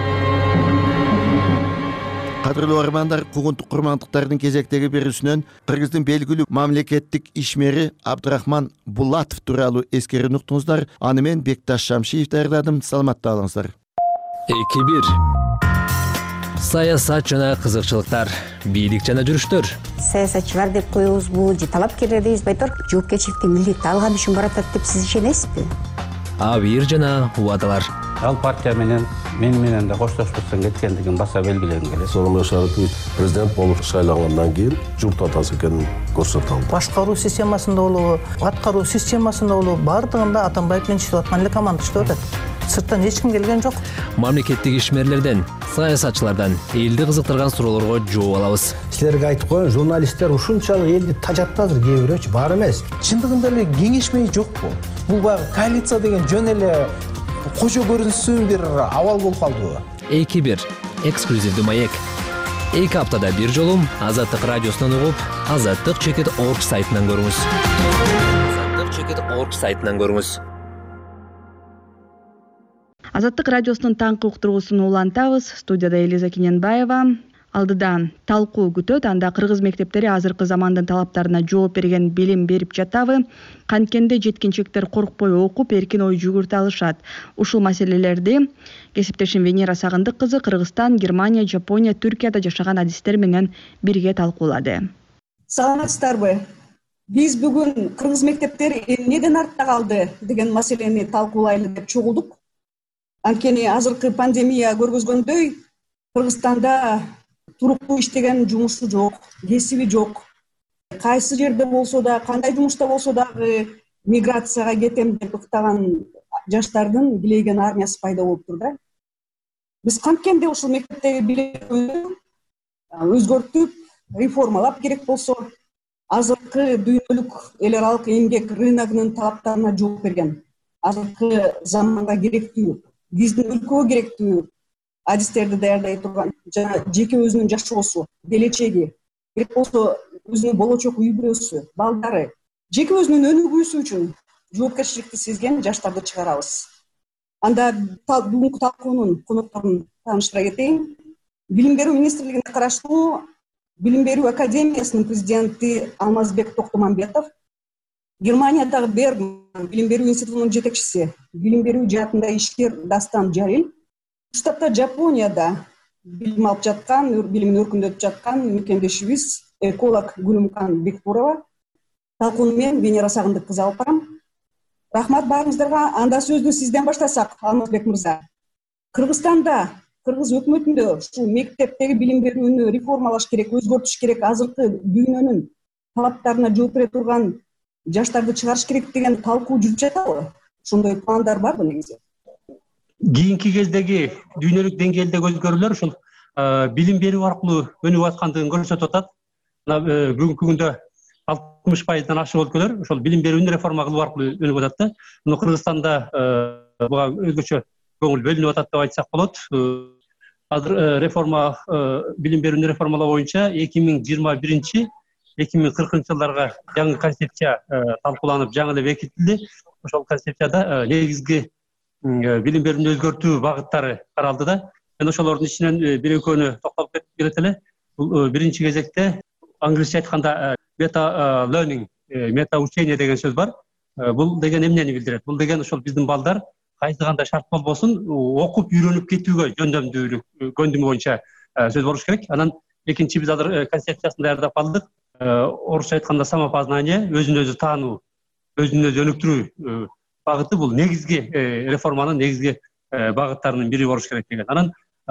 Кадырлуу армандар, куугунтук курмандыктардын кезектеги берүүсүнөн Кыргыздын белгилүү мамлекеттик ишмери Абдрахман Булатов тууралуу эскерүүнү уктуңуздар. Аны мен Бекташ Шамшиев даярдадым. Саламатта болуңуздар. 2-1. Саясат жана кызыкчылыктар, бийлик жана жүрүштөр. Саясатчылар деп коебузбу, же талапкерлер дейбизби айтор, жоопкерчиликти милдетти алган үчүн баратат деп сиз ишенесизби? Абийир жана убадалар. Ал партия менен да коштошпостон кеткендигин баса белгилегим келет. Сооронбай Шарипович президент болуп шайлангандан кийин журт атасы экенин көрсөтө алды. Башкаруу системасында болобу, аткаруу системасында болобу, бардыгында Атамбаев менен иштеп аткан эле команда иштеп атат. Сырттан эч ким келген жок. Мамлекеттик ишмерлерден, саясатчылардан элди кызыктырган суроолорго жооп алабыз. Силерге айтып коеюн, журналисттер ушунчалык элди тажатты азыр кээ бирөөчү, бар эмес. Чындыгында эле кеңешмей жокпу? Бул баягы коалиция деген жөн эле кожо көрүнсүн бир абал болуп калдыбы? 2-1. Эксклюзивдүү маек. 2 аптада бир жолу Азаттык радиосунан угуп, azattik.org сайтынан көрүңүз. azattik.org сайтынан көрүңүз. Азаттык радиосунун таңкы уктуруусун улантабыз. Студияда Элиза Кененбаева. Алдыда талкуу күтөт. Анда кыргыз мектептери азыркы замандын талаптарына жооп берген билим берип жатабы? Канткенде жеткинчектер коркпой окуп, эркин ой жүгүртө алышат. Ушул маселелерди кесиптешим Венера Сагындык кызы Кыргызстан, Германия, Жапония, Түркияда жашаган адистер менен бирге талкуулады. Саламатсыздарбы? Биз бүгүн кыргыз мектептери эмнеден артта калды деген маселени талкуулайлы деп чогулдук. Анткени азыркы пандемия көргөзгөндөй, Кыргызстанда туруктуу иштеген жумушу жок, кесиби жок. Кайсы жерде болсо да, кандай жумушта болсо дагы миграцияга кетем деп ыктаган жаштардын билейген армиясы пайда болуптур да. Биз канткенде ушул мектептеги билимди өзгөртүп, реформалап керек болсо, азыркы дүйнөлүк эл аралык эмгек рыногунун талаптарына жооп берген. Азыркы заманга керектүү, биздин өлкөгө керектүү адистерди даярдай турган жана жеке өзүнүн жашоосу, келечеги, керек болсо өзүнүн болочок үй бүлөсү, балдары, жеке өзүнүн өнүгүүсү үчүн жоопкерчиликти сезген жаштарды чыгарабыз. Анда бүгүнкү талкуунун конокторун тааныштыра кетейин. Билим берүү министрлигине караштуу Билим берүү академиясынын президенти Алмазбек Токтомамбетов, Германиядагы Бергман билим берүү институтунун жетекчиси, билим берүү жаатында ишкер Дастан Жарил, штатта Жапонияда билим алып жаткан, билимин өркүндөтүп жаткан мекендешибиз эколог Гүлүмкан Бектурова, талкууну мен Венера Сагындык кызы алып барам. Рахмат баарыңыздарга. Анда сөздү сизден баштасак, Алмазбек мырза. Кыргызстанда, кыргыз өкмөтүндө ушул мектептеги билим берүүнү реформалаш керек, өзгөртүш керек, азыркы дүйнөнүн талаптарына жооп бере турган жаштарды чыгарыш керек деген талкуу жүрүп жатабы? Ошондой пландар барбы негизи? Кийинки кездеги дүйнөлүк деңгээлдеги өзгөрүүлөр ушул билим берүү аркылуу өнүгүп аткандыгын көрсөтүп атат. Бүгүнкү күндө 60%-дан ашык өлкөлөр ошол билим берүүнү реформа кылуу аркылуу өнүгүп атат да. Мына Кыргызстанда буга өзгөчө көңүл бөлүнүп атат деп айтсак болот. Азыр реформа билим берүүнү реформалоо боюнча 2021-2040 жылдарга жаңы концепция талкууланып, жаңы эле бекитилди. Ошол концепцияда негизги билим берүүнү өзгөртүү багыттары каралды да. Мен ошолордун ичинен бир экөөнү токтолуп кетет эле. Бул биринчи кезекте англисче айтканда мета learning, мета учение деген сөз бар. Бул деген эмнени билдирет? Бул деген ошол биздин балдар кайсы кандай шарт болбосун окуп үйрөнүп кетүүгө жөндөмдүү боюнча сөз болуш керек. Анан экинчи биз азыр концепциясын даярдап алдык. Орусча айтканда самопознание, өзүн өзү таануу, өзүн өзү өнүктүрүү багыты бул негизги реформанын негизги багыттарынын бири болуш керек деген. Анан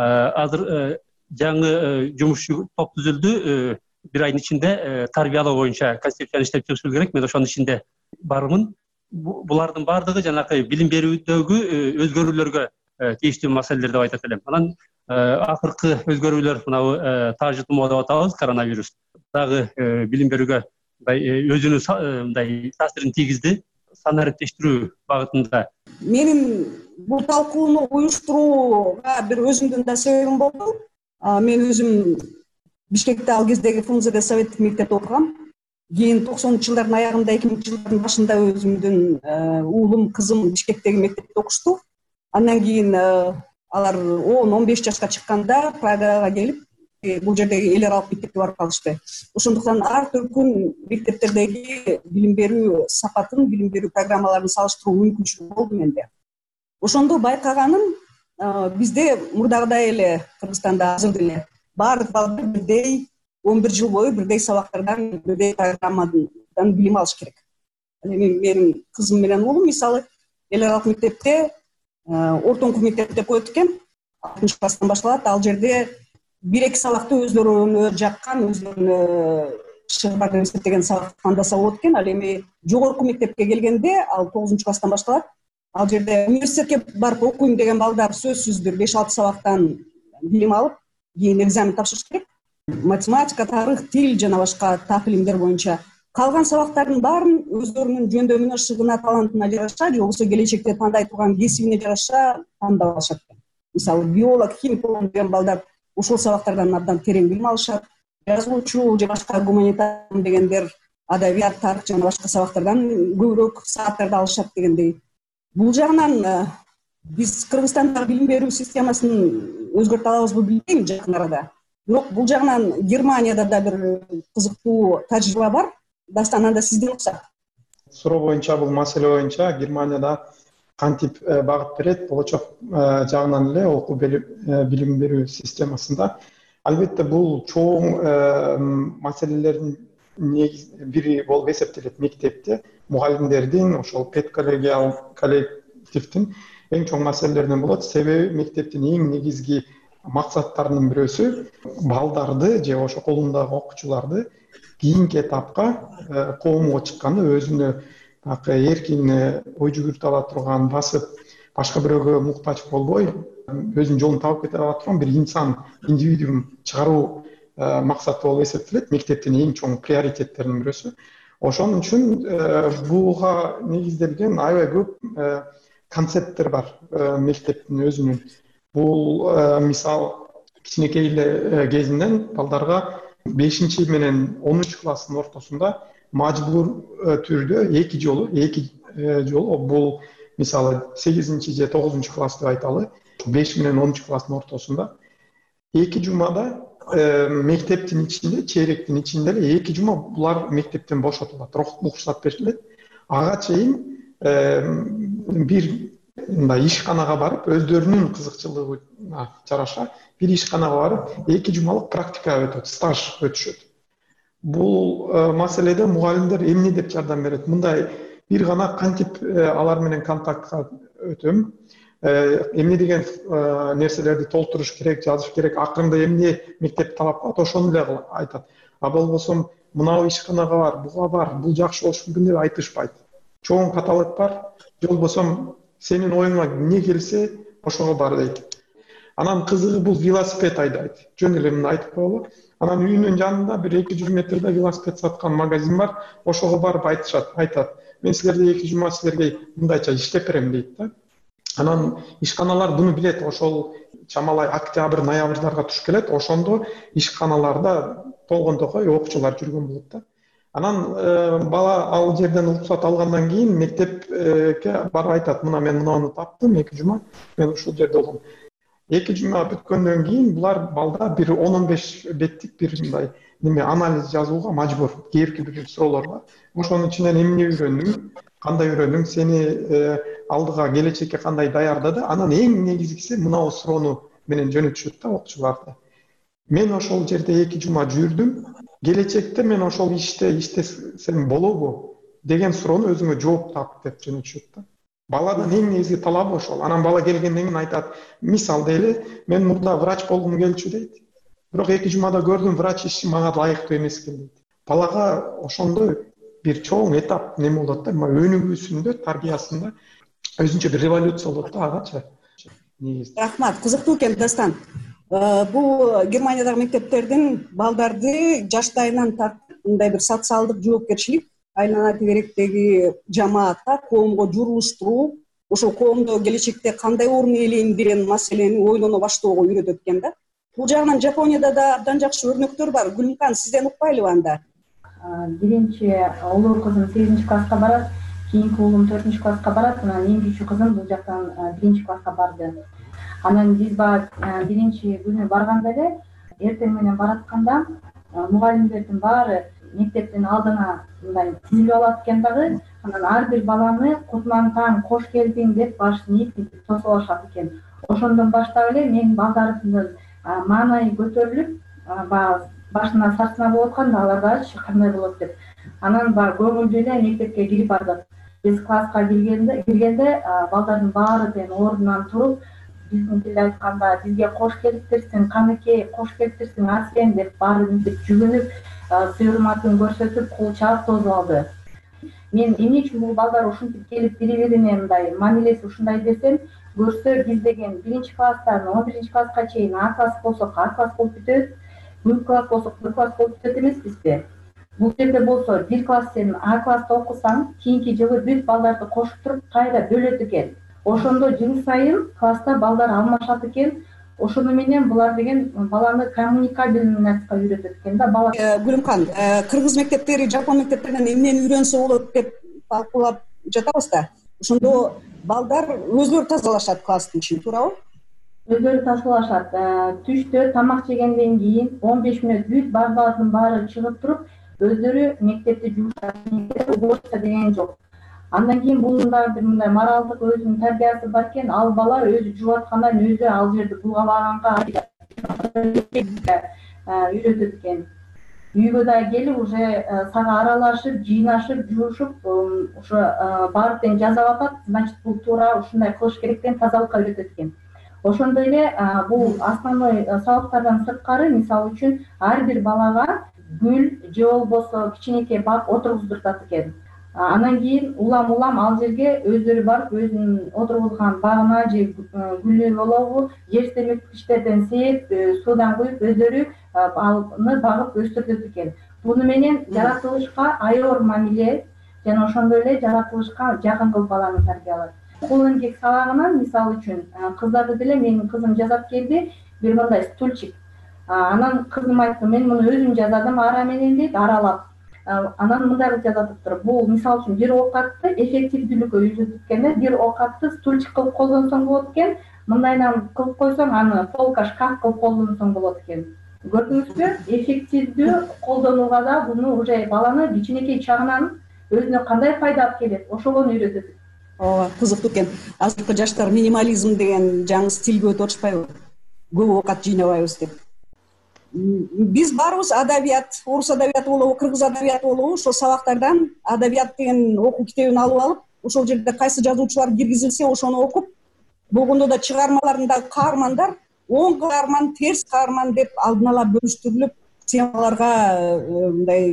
азыр жаңы жумушчу топ түзүлдү. Бир айдын ичинде тарбиялоо боюнча концепцияны иштеп чыгыш керек. Мен ошонун ичинде бармын. Булардын баардыгы жанакы билим берүүдөгү өзгөрүүлөргө тийиштүү маселелер деп айтат элем. Анан акыркы өзгөрүүлөр мынабу тажытылуу деп атабыз, коронавирус дагы билим берүүгө өзүнүн мындай таасирин тийгизди. Санариптештирүү багытында. Менин бул талкууну уюштурууга бир өзүмдүн да себебим болду. Мен өзүм Бишкекте ал кездеги ФНЗД советтик мектепте окугам. Кийин 90-ч жылдардын аягында, 2000-ч жылдардын башында өзүмдүн уулум, кызым Бишкектеги мектепте окушту. Андан кийин алар 10-15 жашка чыкканда Прагага келип, бул жердеги эл аралык мектепке барып калышты. Ошондуктан ар түркүн мектептердеги билим берүү сапатын, билим берүү программаларын салыштыруу мүмкүнчүлүгү болду менде. Ошондо байкаганым, бизде мурдагыдай эле Кыргызстанда азыр деле баардык балдар бирдей 11 жыл бою бирдей сабактардан, бирдей программадан билим алыш керек. Менин кызым менен уулум мисалы эл аралык мектепте, ортоңку мектеп деп коет экен, 6 класстан башталат. Ал жерде 1-2 сабакты өздөрүнө жаккан, өздөрүнө шыгбар деген сабакты тандаса болот экен. Ал эми жогорку мектепке келгенде ал 9 класстан башталат. Ал жерде университетке барып окуйм деген балдар сөзсүз бир 5-6 сабактан билим алып, кийин экзамен тапшырыш керек. Математика, тарых, тил жана башка так илимдер боюнча калган сабактардын баарын өздөрүнүн жөндөмүнө, шыгына, талантына жараша, же болбосо келечекте тандай турган кесибине жараша тандап алышат. Мисалы биолог, химик деген балдар ушул сабактардан абдан терең билим алышат. Жазуучу же башка гуманитар дегендер адабият, тарых жана башка сабактардан көбүрөөк сааттарды алышат дегендей. Бул жагынан биз Кыргызстандагы билим берүү системасын өзгөртө алабызбы билбейм жакын арада. Бирок бул жагынан Германияда да бир кызыктуу тажрыйба бар. Дастан, анда сизде окса? Суроо боюнча, бул маселе боюнча Германияда кантип багыт берет болочок жагынан эле окуу билим берүү системасында. Албетте бул чоң маселелердин бири болуп эсептелет мектепте. Мугалимдердин, ошол коллективдин эң чоң маселелеринен болот. Себеби мектептин эң негизги максаттарынын бирөөсү балдарды же ошо колундагы окуучуларды кийинки этапка коомго чыкканда өзүнө эркин ой жүгүртө ала турган, басып башка бирөөгө муктач болбой өзүнүн жолун таап кете ала турган бир инсан, индивидуум чыгаруу максаты болуп эсептелет. Мектептин эң чоң приоритеттеринин бирөөсү. Ошон үчүн буга негизделген аябай көп концепттер бар мектептин өзүнүн. Бул мисал кичинекей эле кезинен балдарга 5 менен 10 класстын ортосунда мажбур түрдө 2 жолу бул мисалы 8 же 9 класс деп айталы, 5 менен 10 класстын ортосунда 2 жумада мектептин ичинде, чейректин ичинде эле 2 жума булар мектептен бошотулат, уруксат берилет. Ага чейин бир мындай ишканага барып, өздөрүнүн кызыкчылыгына жараша бир ишканага барып 2 жумалык практика өтөт, стаж өтүшөт. Бул маселеде мугалимдер эмне деп жардам берет? Мындай бир гана кантип алар менен контактка өтөм, эмне деген нерселерди толтуруш керек, жазыш керек, акырында эмне мектеп талап кылат, ошону эле айтат. А болбосо мынау ишканага бар, буга бар, бул жакшы болушу мүмкүн деп айтышпайт. Чоң каталог бар, же болбосо сенин оюңа эмне келсе ошого бар дейт. Анан кызыгы бул велосипед айдайт. Жөн эле мындай айтып коелу. Анан үйүнүн жанында бир 200 метрде велосипед саткан магазин бар. Ошого барып айтат. Мен силерде 2 жума силерге мындайча иштеп берем дейт да. Анан ишканалар буну билет. Ошол чамалай октябрь, ноябрьдарга туш келет. Ошондо ишканаларда толгондогой окуучулар жүргөн болот да. Анан бала ал жерден уруксат алгандан кийин мектепке барып айтат: "Мына мен мынаны таптым 2 жума. Мен ушул жерде болдум." 2 жума бүткөндөн кийин булар балда бир 10-15 беттик бир мындай неме анализ жазууга мажбур. Кээки бир суроолор бар. Ошонун ичинен эмне үйрөндүң, кандай үйрөндүң, сени алдыга келечекке кандай даярдады. Анан эң негизгиси мынау суроону менен жөнөтүшөт да окуучуларды. Мен ошол жерде 2 жума жүрдүм. Келечекте мен ошол иштесем болобу деген суроону өзүңө жооп тап деп жөнөтүшөт да. Баладан эң негизги талабы ошол. Анан бала келгенден кийин айтат: "Мисал дейли, мен мурда врач болгум келчү" дейт. Бирок 2 жумада көрдүм, врач иши мага ылайыктуу эмес экен дейт. Балага ошондой бир чоң этап неме болот да, өнүгүүсүндө, тарбиясында өзүнчө бир революция болот да агачы. Рахмат, кызыктуу экен Дастан. Бул Германиядагы мектептердин балдарды жаштайынан тартып, мындай бир социалдык жоопкерчилик, айлана тегеректеги жамаатка, коомго журуштуруу, ошол коомдо келечекте кандай орун ээлейм деген маселени ойлоно баштоого үйрөтөт экен да. Бул жагынан Жапонияда да абдан жакшы өрнөктөр бар. Гүлүмкан, сизден укпайлыбы анда? Биринчи улуу кызым 8 класска барат, кийинки уулум 4 класска барат, анан эң кичүү кызым бул жактан 1 класска барды. Анан биз биринчи күнү барганда эле эртең менен баратканда мугалимдердин баары мектептин алдына мындай тизилип алат экен дагы. Анан ар бир баланы кутман таң, кош келдиң деп башын ийип тосуп алышат экен. Ошондон баштап эле менин балдарымдын маанайы көтөрүлүп, башына сарсына болуп атканда алардачы кандай болот деп. Анан көңүлдүү эле мектепке кирип бардык. Биз класска киргенде балдардын баары тең ордунан туруп, биздин тилде айтканда бизге кош келиптирсиң, каныкей, кош келиптирсиң Арсен деп баары мынтип жүгүнүп, сый-урматын көрсөтүп, кол чаап тосуп алды. Мен эмне үчүн бул балдар ушинтип келип бири-бирине мындай мамилеси ушундай десем, көрсө биз деген 1 класстан 11 класска чейин А класс болсок А класс болуп бүтөт, Б класс болсок Б класс болуп бүтөт эмеспизби? Бул жерде болсо 1 класс сен А класста окусаң, кийинки жылы бүт балдарды кошуп туруп кайра бөлөт экен. Ошондо жыл сайын класста балдар алмашат экен. Ошону менен булар деген баланы коммуникабельный нерсеге үйрөтөт экен да бала. Гүлүмкан, кыргыз мектептери Жапон мектептеринен эмнени үйрөнсө болот деп талкуулап жатабыз да. Ошондо балдар өзлөрү тазалашат класстын ичин, туурабы? Өзлөрү тазалашат. Түштө тамак жегенден кийин 15 мүнөт бүт балдардын баары чыгып туруп, өздөрү мектепти жуушат. Уборка деген жок. Андан кийин булда бир мындай моралдык өзүнүн тарбиясы бар экен. Ал бала өзү жууп аткандан өзү ал жерди булгабаганга үйрөтөт экен. Үйгө да келип уже сага аралашып, жыйнашып, жуушуп, ошо баары тең жасап атат. Значит, бул туура ушундай кылыш керек деген тазалыкка үйрөтөт экен. Ошондой эле бул основной сабактардан сырткары, мисалы үчүн, ар бир балага гүл же болбосо кичинекей бак отургуздуртат экен. Анан кийин улам ал жерге өздөрү барып, өзүнүн отургузган багына же гүлү болобу, жер семирткичтерден сээп, суудан куюп, өздөрү аны багып өстүрүлөт экен. Буну менен жаратылышка айрор мамиле жана ошондой эле жаратылышка жакын кылып баланы тарбиялайт. Кол эмгек сабагынан мисалы үчүн кыздарды деле менин кызым жасап келди, бир мындай стульчик. Анан кызым айтты: "Мен муну өзүм жасадым ара менен" дейт, аралап. Анан мындай кылып жасатыптыр. Бул мисалы үчүн бир оокатты эффективдүүлүккө үйрөтөт экен. Бир оокатты стульчик кылып колдонсоң болот экен. Мындайдан кылып койсоң, аны полка, шкаф кылып колдонсоң болот экен. Көрдүңүзбү? Эффективдүү колдонууга да буну уже баланы кичинекей чагынан өзүнө кандай пайда алып келет, ошого үйрөтөт. Ооба, кызыктуу экен. Азыркы жаштар минимализм деген жаңы стилге өтүп атышпайбы? Көп оокат жыйнабайбыз деп. Биз баарыбыз адабият, орус адабияты болобу, кыргыз адабияты болобу, ошол сабактардан адабият деген окуу китебин алып, ошол жерде кайсы жазуучулар киргизилсе, ошону окуп, болгондо да чыгармаларындагы каармандар оң каарман, терс каарман деп алдын ала бөлүштүрүлүп, темаларга мындай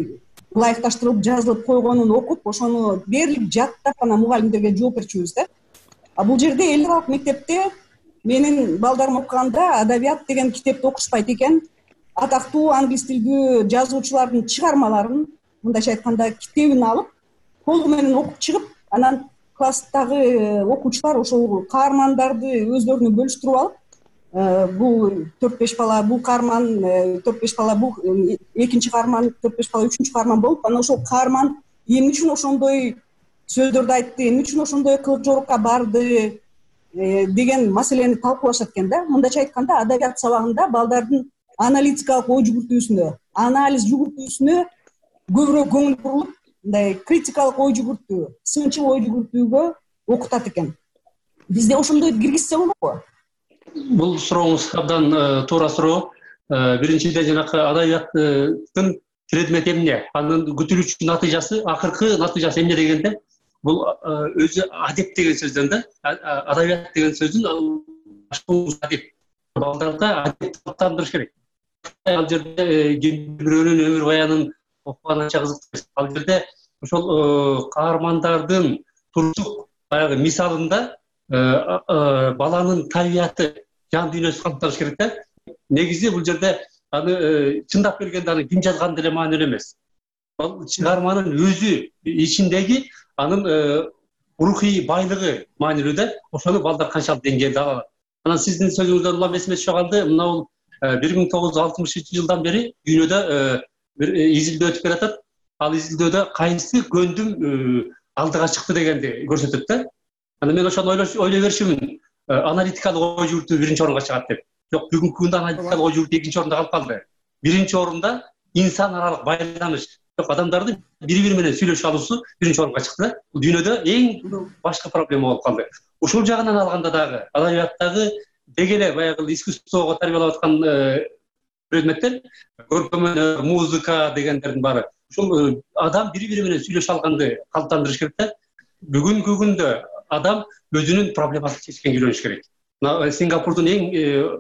ылайыкташтырылып жазылып койгонун окуп ошону берилип жаттап анан мугалимдерге жооп берчүбүз да. А бул жерде эл аралык мектепте менин балдарым окуганда адабият деген китепти окушпайт экен. Атактуу англис тилдүү жазуучулардын чыгармаларын, мындайча айтканда китебин алып, толугу менен окуп чыгып, анан класстагы окуучулар ошол каармандарды өздөрүнө бөлүштүрүп алып, бул 4-5 бала, бул каарман 4-5 бала, бул экинчи каарман 4-5 бала, үчүнчү каарман болуп, анан ошол каарман эмне үчүн ошондой сөздөрдү айтты, эмне үчүн ошондой кылык жоорукка барды деген маселени талкуулашат экен да. Мындайча айтканда, адабият сабагында балдардын аналитикалык ой жүгүртүүсүнө, анализ жүгүртүүсүнө көбүрөөк көңүл бурулуп, мындай критикалык ой жүгүртүү, сынчыл ой жүгүртүүгө окутат экен. Бизде ошондой киргизсе болобу? Бул сурооңуз абдан туура суроо. Биринчиден жанакы адабияттын предмети эмне? Анын күтүлүүчү натыйжасы, акыркы натыйжасы эмне дегенде, бул өзү адеп деген сөздөн да, адабият деген сөздүн адеп. Балдарда адеп таптандырыш керек. Ал жерде бирөөнүн өмүр баянын окуган анча кызык. Ал жерде ошол каармандардын турмуштук баягы мисалында баланын табияты, жан дүйнөсү камтылыш керек да. Негизи бул жерде аны чындап келгенде аны ким жазган деле маанилүү эмес. Ал чыгарманын өзү ичиндеги анын рухий байлыгы маанилүү да. Ошону балдар канчалык деңгээлде алат. Анан сиздин сөзүңүздөн улам эсиме түшө калды. Мына 1960-жылдан бери дүйнөдө бир изилдөө өтүп келатат. Ал изилдөөдө кайсы көндүм алдыга чыкты дегенди көрсөтөт да. Анан мен ошону ойлой берчүмүн. Аналитикалык ой жүгүртүү биринчи орунга чыгат деп. Жок, бүгүнкү күндө аналитикалык ой жүгүртүү экинчи орунда калып калды. Биринчи орунда инсан аралык байланыш, адамдардын бири-бири менен сүйлөшүп алуусу биринчи орунга чыкты да. Бул дүйнөдө эң башкы проблема болуп калды. Ушул жагынан алганда дагы адабияттагы деги эле баягы искусствого тарбиялап аткан предметтер, көркөм өнөр, музыка дегендердин баары ушул адам бири-бири менен сүйлөшө алганды калыптандырыш керек да. Бүгүнкү күндө адам өзүнүн проблемасын чечкенге үйрөнүш керек. Сингапурдун эң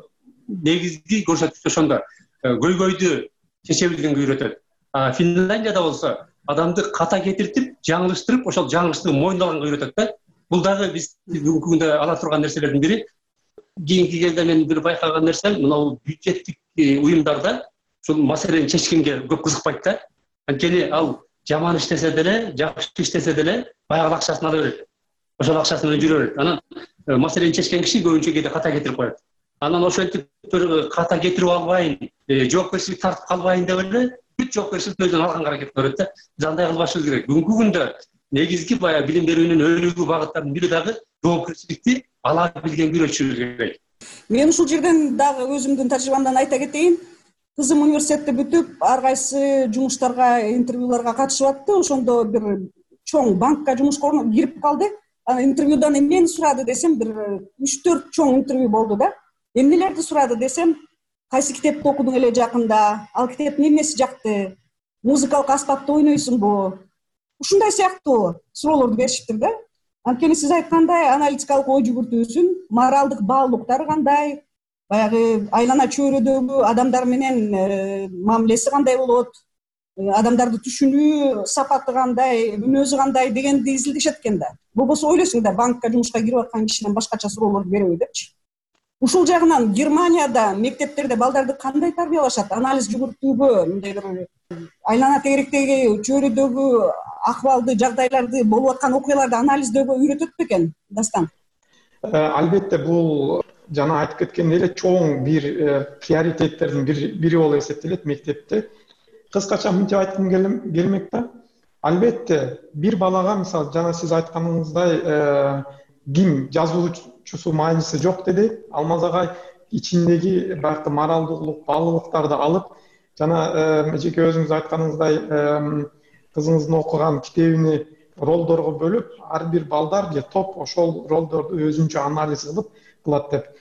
негизги көрсөткүчү ошондо. Көйгөйдү чече билгенге үйрөтөт. Финляндияда болсо адамды ката кетиртип, жаңылыштырып, ошол жаңылыштыгын мойндаганга үйрөтөт да. Бул дагы биз бүгүнкү күндө ала турган нерселердин бири. Кийинки кезде мен бир байкаган нерсем, мына бюджеттик уюмдарда ушул маселени чечкенге көп кызыкпайт да. Анткени ал жаман иштесе деле, жакшы иштесе деле баягы акчасын ала берет. Ошол акчасы менен жүрө берет. Анан маселени чечкен киши көбүнчө кээде ката кетирип коет. Анан ошентип ката кетирип албайын, жоопкерчилик тартып калбайын деп эле бүт жоопкерчиликти өзүнөн алганга аракет кылып берет да. Биз андай кылбашыбыз керек. Бүгүнкү күндө негизги баягы билим берүүнүн өнүгүү багыттарынын бири дагы жоопкерчиликти ала билген үйрөтүшүбүз керек. Мен ушул жерден дагы өзүмдүн тажрыйбамдан айта кетейин. Кызым университетти бүтүп, ар кайсы жумуштарга, интервьюларга катышып атты. Ошондо бир чоң банкка жумушка кирип калды. Интервьюдан эмнени сурады десем, бир 3-4 чоң интервью болду да. Эмнелерди сурады десем, кайсы китепти окудуң эле жакында, ал китептин эмнеси жакты, музыкалык аспапты ойнойсуңбу? Ушундай сыяктуу суроолорду беришиптир да. Анткени сиз айткандай, аналитикалык ой жүгүртүүсүн моралдык баалуулуктары кандай, баягы айлана чөйрөдөгү адамдар менен мамилеси кандай болот, адамдарды түшүнүү сапаты кандай, мүнөзү кандай дегенди изилдешет экен да. Болбосо ойлойсуң да, банкка жумушка кирип аткан кишиден башкача суроолорду береби депчи. Ушул жагынан Германияда мектептерде балдарды кандай тарбиялашат? Анализ жүгүртүүгө, мындай бир айлана тегеректеги чөйрөдөгү акыбалды, жагдайларды, болуп аткан окуяларды анализдөөгө үйрөтөт бекен, Дастан? Албетте, бул жана айтып кеткендей эле чоң бир приоритеттердин бири болуп эсептелет мектепте. Кыскача мынтип айткым келмек да. Албетте, бир балага, мисалы, жана сиз айтканыңыздай, ким жазуучусу маанисі жок деди. Алмаз агай ичиндеги баягы моралдуулук, баалуулуктарды алып, жана жеке өзүңүз айтканыңыздай кызыңыздын окуган китебини ролдорго бөлүп, ар бир балдар же топ ошол ролдорду өзүнчө анализ кылат деп.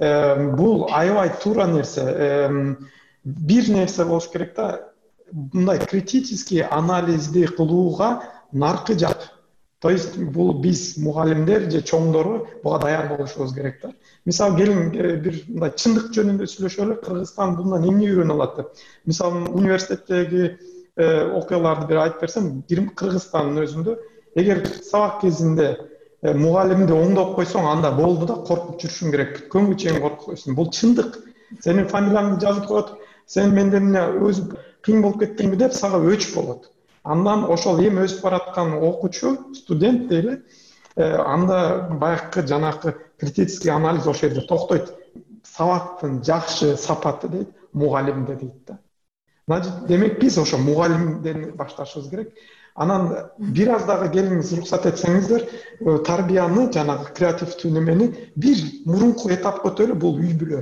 Бул аябай туура нерсе. Бир нерсе болуш керек да, мындай критический анализди кылууга наркы жак. То есть бул биз мугалимдер же чоңдору буга даяр болушубуз керек да. Мисалы, келин бир мындай чындык жөнүндө сүйлөшөлү, Кыргызстан bundan эмне үйрөнө алат деп. Мисалы, университеттеги окуяларды бир айтып берсем, Кыргызстандын өзүндө эгер сабак кезинде мугалимди оңдоп койсоң, анда болду да, коркуп жүрүшүң керек. Күнгө чейин коркуп койсуң. Бул чындык. Сенин фамилияңды жазып коет, сен менден өзү кыйын болуп кеттиңби деп сага өч болот. Андан ошол эми өсүп бараткан окуучу, студент дейли, анда баягы жанакы критический анализ ошол жерде токтойт. Сабактын жакшы сапаты дейт, мугалимде дейт да. Значит, демек биз ошо мугалимден башташыбыз керек. Анан бир аз дагы келиңиз, уруксат этсеңиздер, тарбияны, жанагы креативдүү немени бир мурунку этапка өтөлү, бул үй бүлө.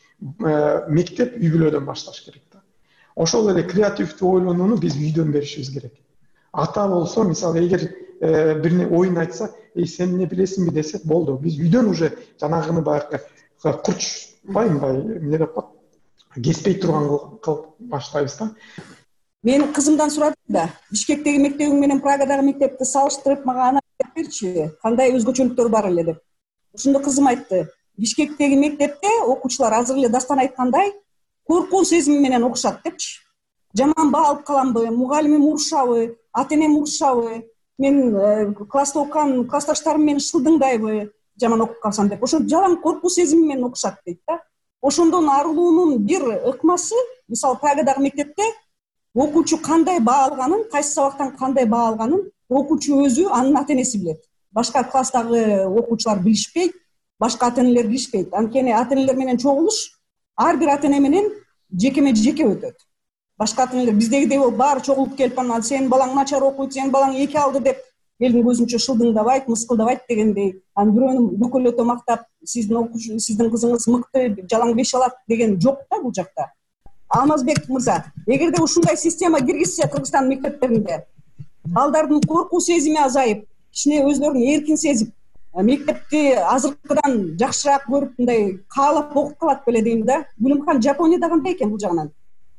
Мектеп үй бүлөдөн башташ керек да. Ошол эле креативдүү ойлонууну биз үйдөн беришибиз керек. Ата болсо, мисалы, эгер бир оюн айтса, сен эмне билесиңби десе, болду. Биз үйдөн уже жанагыны баягы курчпайбы, эмне деп коет, кеспей турган кылып баштайбыз да. Мен кызымдан сурадым да, Бишкектеги мектебиң менен Прагадагы мектепти салыштырып мага анализ берчи, кандай өзгөчөлүктөр бар эле деп. Ошондо кызым айтты, Бишкектеги мектепте окуучулар азыр эле Дастан айткандай, коркуу сезими менен окушат депчи. Жаман баа алып каламбы, мугалимим урушабы, ата-энем урушабы, мен класста окуган классташтарым мени шылдыңдайбы, жаман окуп калсам деп. Ошо жалаң коркуу сезими менен окушат дейт да. Ошондон арылуунун бир ыкмасы, мисалы Прагадагы мектепте окуучу кандай баа алганын, кайсы сабактан кандай баа алганын окуучу өзү, анын ата-энеси билет. Башка класстагы окуучулар билишпейт, башка ата-энелер билишпейт. Анткени ата-энелер менен чогулуш ар бир ата-эне менен жекеме-жеке өтөт. Башка ата-энелер биздегидей болуп баары чогулуп келип, анан сенин балаң начар окуйт, сенин балаң 2 алды деп элдин көзүнчө шылдыңдабайт, мыскылдабайт дегендей, анан бирөөнү дөкөлөтө мактап, сиздин кызыңыз мыкты, жалаң 5 алат деген жок да бул жакта. Алмазбек мырза, эгерде ушундай система киргизсе Кыргызстан мектептеринде, балдардын коркуу сезими азайып, кичине өзлөрүн эркин сезип, мектепти азыркыдан жакшыраак көрүп, мындай каалап окуп калат беле дейм да. Гүлүмкан, Жапонияда кандай экен бул жагынан?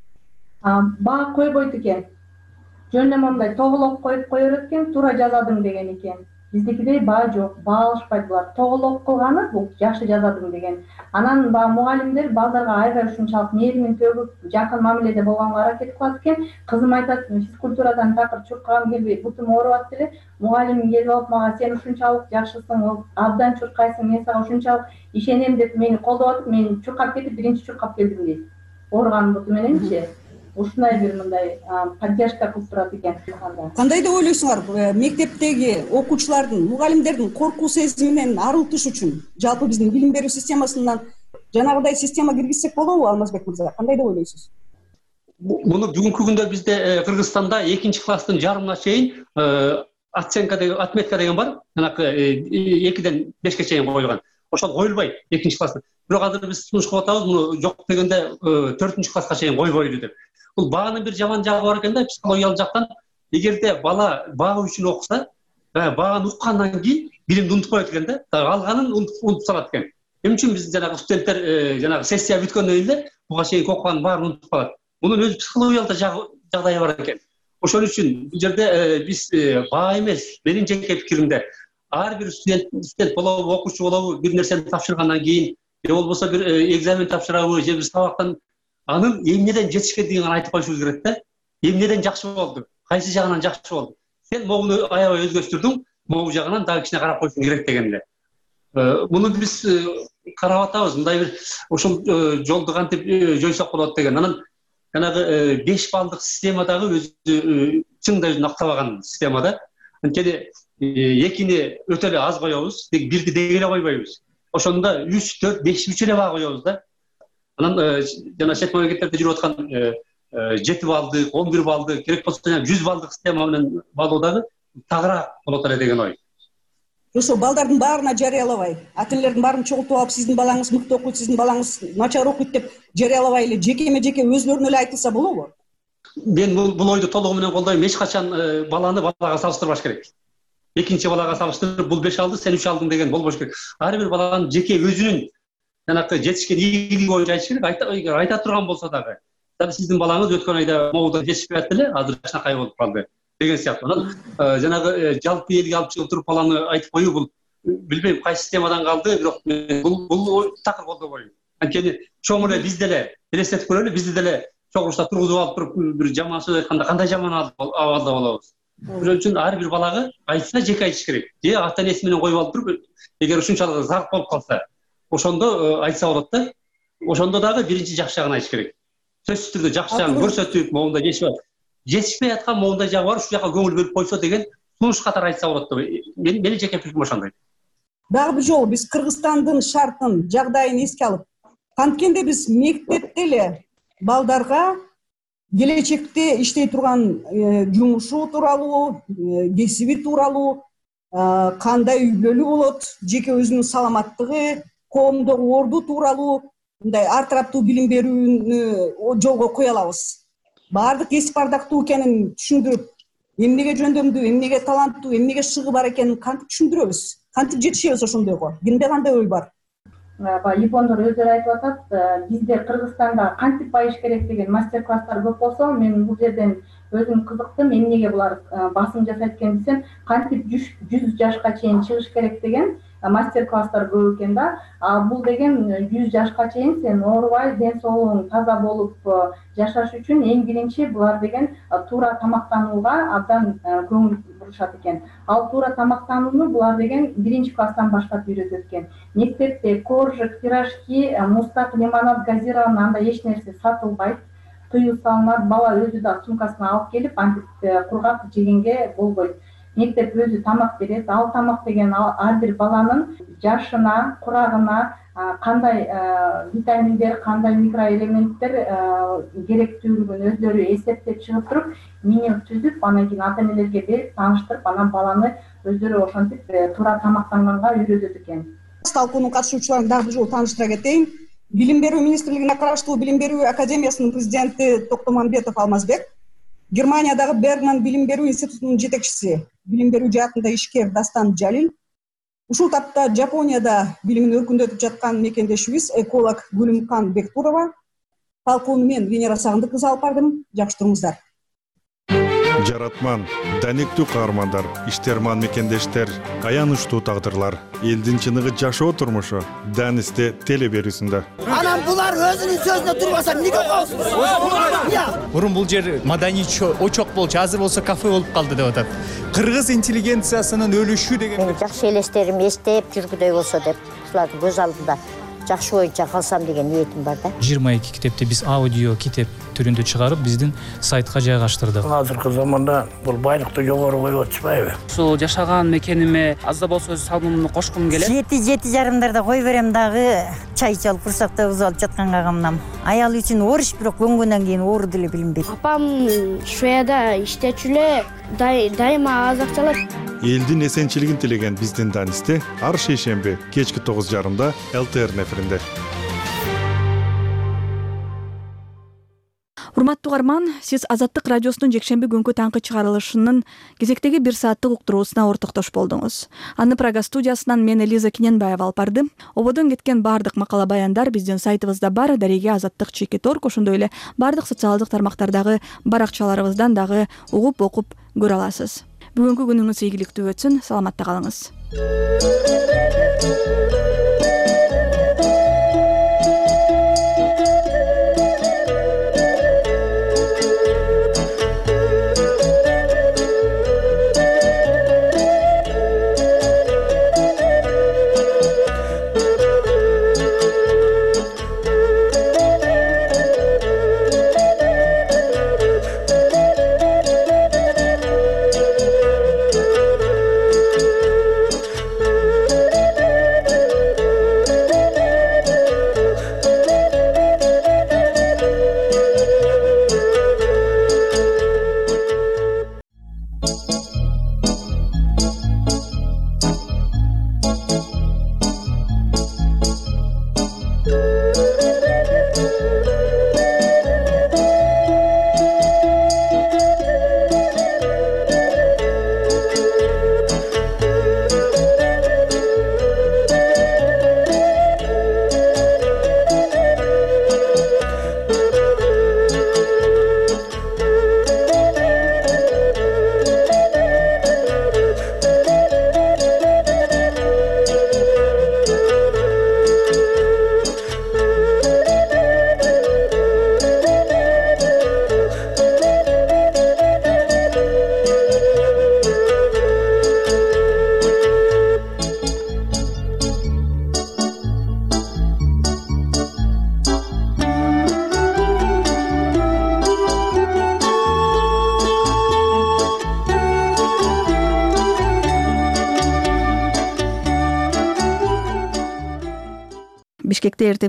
Баа койбойт экен. Жөн эле мындай тоголоп коюп коёр экен, туура жазадым деген экен. Биздикидей баа жок, баа алышпайт булар. Тоголоп кылганы бул жакшы жазадым деген. Анан мугалимдер балдарга аябай ушунчалык мээримин төгүп, жакын мамиледе болгонго аракет кылат экен. Кызым айтат, физкультурадан такыр чуркагым келбей, бутум ооруп деле. Мугалимим келип алып мага, сен ушунчалык жакшысың, абдан чуркайсың, мен сага ушунчалык ишенем деп мени колдоп атып, мен чуркап кетип, биринчи чуркап келдим дейт. Ооруган буту мененчи. Ушундай бир мындай поддержка кылып турат экен. Кандай деп ойлойсуңар, мектептеги окуучулардын, мугалимдердин коркуу сезиминен арылтыш үчүн жалпы биздин билим берүү системасынан жанагыдай система киргизсек болобу, Алмазбек мырза? Кандай деп ойлойсуз? Муну бүгүнкү күндө бизде Кыргызстанда 2 класстын жарымына чейин оценка деген, отметка деген бар. Жанакы 2ден 5ке чейин коюлган. Ошол коюлбайт 2 класста. Бирок азыр биз сунуш кылып атабыз, муну жок дегенде 4 класска чейин койбойлу деп. Бул баанын бир жаман жагы бар экен да, психологиялык жактан. Эгерде бала баа үчүн окуса, бааны уккандан кийин билимди унутуп коет экен да, калганын унутуп салат экен. Эмне үчүн биз жанагы студенттер жанагы сессия бүткөндөн кийин эле буга чейин окуганын баарын унутуп калат. Мунун өзү психологиялык жагдайы бар экен. Ошон үчүн бул жерде биз баа эмес, менин жеке пикиримде ар бир студент болобу, окуучу болобу, бир нерсени тапшыргандан кийин же болбосо бир экзамен тапшырабы, же бир сабактан анын эмнеден жетишкендигин айтып коюшубуз керек да. Эмнеден жакшы болду, кайсы жагынан жакшы болду. Сен могуну аябай өзгөчтүрдүң, могу жагынан дагы кичине карап коюшуң керек деген эле. Муну биз карап атабыз, мындай бир ошол жолду кантип жойсок болот деген. Анан жанагы 5 баллдык система дагы өзү чынында өзүн актабаган система да. Анткени 2ни өтө эле аз коебуз, 1ди деги эле койбойбуз. Ошондо 3, 4, 5 эле баа коебуз да. Анан жана чет мамлекеттерде жүрүп аткан 7 баллдык, 11 баллдык, керек болсо 100 баллдык система менен балуу дагы тагыраак болот эле деген ой. Ошо балдардын баарына жарыялабай, ата-энелердин баарын чогултуп алып, сиздин балаңыз мыкты окуйт, сиздин балаңыз начар окуйт деп жарыялабай эле жекеме-жеке өзлөрүнө эле айтылса болобу? Мен бул ойду толугу менен колдойм. Эч качан баланы балага салыштырбаш керек. Экинчи балага салыштырып, бул 5 алды, сен 3 алдың деген болбош керек. Ар бир баланын жеке өзүнүн жанакы жетишкен ийгилиги боюнча айтыш керек. Айта турган болсо дагы, сиздин балаңыз өткөн айда могудан жетишпей атты эле, азыр жакшынакай болуп калды деген сыяктуу. Анан жанагы жалпы элге алып чыгып туруп баланы айтып коюу, бул билбейм кайсы системадан калды, бирок бул такыр колдобойм. Анткени чоң эле биз деле элестетип көрөлү, бизде деле чогулушта тургузуп алып туруп бир жаман сөз айтканда кандай жаман абалда болобуз. Ошон үчүн ар бир балага айтса жеке айтыш керек. Же ата энеси менен коюп алып туруп, эгер ушунчалык зат болуп калса, ошондо айтса болот да. Ошондо дагы биринчи жакшы жагын айтыш керек. Сөзсүз түрдө жакшы жагын көрсөтүп, моундай жетишпей аткан моундай жагы бар, ушул жака көңүл бөлүп койсо деген сунуш катары айтса болот деп. Менин жеке пикирим ошондой. Дагы бир жолу биз Кыргызстандын шартын, жагдайын эске алып, канткенде биз мектепте эле балдарга келечекте иштей турган жумушу тууралуу, кесиби тууралуу, кандай үйлөнүү болот, жеке өзүнүн саламаттыгы, коомдогу орду тууралуу мындай ар тараптуу билим берүүнү жолго кое алабыз. Баардык кесип ардактуу экенин түшүндүрүп, эмнеге жөндөмдүү, эмнеге таланттуу, эмнеге шыгы бар экенин кантип түшүндүрөбүз, кантип жетишебиз ошондойго, кимде кандай ой бар? Япондор өздөрү айтып атат, бизде Кыргызстанда кантип байыш керек деген мастер-класстар көп болсо, мен бул жерден өзүм кызыктым, эмнеге булар басым жасайт экен десем, кантип 100 жашка чейин чыгыш керек деген мастер-класстар көп экен да. Бул деген 100 жашка чейин сен оорубай, ден соолугуң таза болуп жашаш үчүн эң биринчи булар деген туура тамактанууга абдан көңүл бурушат экен. Ал туура тамактанууну булар деген 1-класстан баштап үйрөтөт экен. Мектепте коржик, пирожки, мустак, лимонад, газированный анда эч нерсе сатылбайт. Тыюу салынат, бала өзү да сумкасына алып келип, антип кургак жегенге болбойт. Мектеп өзү тамак берет. Ал тамак деген ар бир баланын жашына, курагына кандай витаминдер, кандай микроэлементтер керектүүлүгүн өздөрү эсептеп чыгып туруп, меню түзүп, анан кийин ата энелерге берип, тааныштырып, анан баланы өздөрү ошентип туура тамактанганга үйрөтөт экен. Талкуунун катышуучуларын дагы бир жолу тааныштыра кетейин. Билим берүү министрлигине караштуу Билим берүү академиясынын президенти Токтомамбетов Алмазбек, Германиядагы Бергман билим берүү институтунун жетекчиси, билим берүү жаатында ишкер Дастан Жалил, ушул тапта Жапонияда билимин өркүндөтүп жаткан мекендешибиз эколог Гүлүмкан Бектурова, талкууну мен Венера Сагындык кызы алып бардым. Жакшы туруңуздар. Жаратман, даниктүү каармандар, иштерман мекендештер, аянычтуу тагдырлар, элдин чыныгы жашоо турмушу Данисте теле берүүсүндө. Анан булар өзүнүн сөзүнө турбаса эмнеге коесуз? Мурун бул жер маданий очок болчу, азыр болсо кафе болуп калды деп атат. Кыргыз интеллигенциясынын өлүшү деген. Мен жакшы элестерим эстеп жүргүдөй болсо деп, ушулардын көз алдында жакшы боюнча калсам деген ниетим бар да. 22 китепти биз аудио китеп түрүндө чыгарып, биздин сайтка жайгаштырдык. Азыркы заманда бул байлыкты жогору коюп атышпайбы? Ушул жашаган мекениме аз да болсо өз салымымды кошкум келет. 7:30 койберем дагы чай чалып курсакта бузуп алып жатканга камнам. Аял үчүн ориш бирок көнгөндөн кийин ооруду эле билинбейт. Апам Шведияда иштечү эле, дайыма аз акча алат. Элдин эсенчилигин тилеген биздин Данисте ар шейшемби кечки 9:30 ЛТР эфиринде. Урматтуу угарман, сиз Азаттык радиосунун жекшемби күнкү таңкы чыгарылышынын кезектеги 1 сааттык уктуруусуна ортоктош болдуңуз. Аны Прага студиясынан мен Элиза Киненбаева алып бардым. Ободон кеткен бардык макала баяндар биздин сайтыбызда бар, дареге Азаттык /org, ошондой эле бардык социалдык тармактардагы баракчаларыбыздан дагы угуп окуп көрө аласыз. Бүгүнкү күнүңүз ийгиликтүү өтсүн, саламатта калыңыз. Бишкекте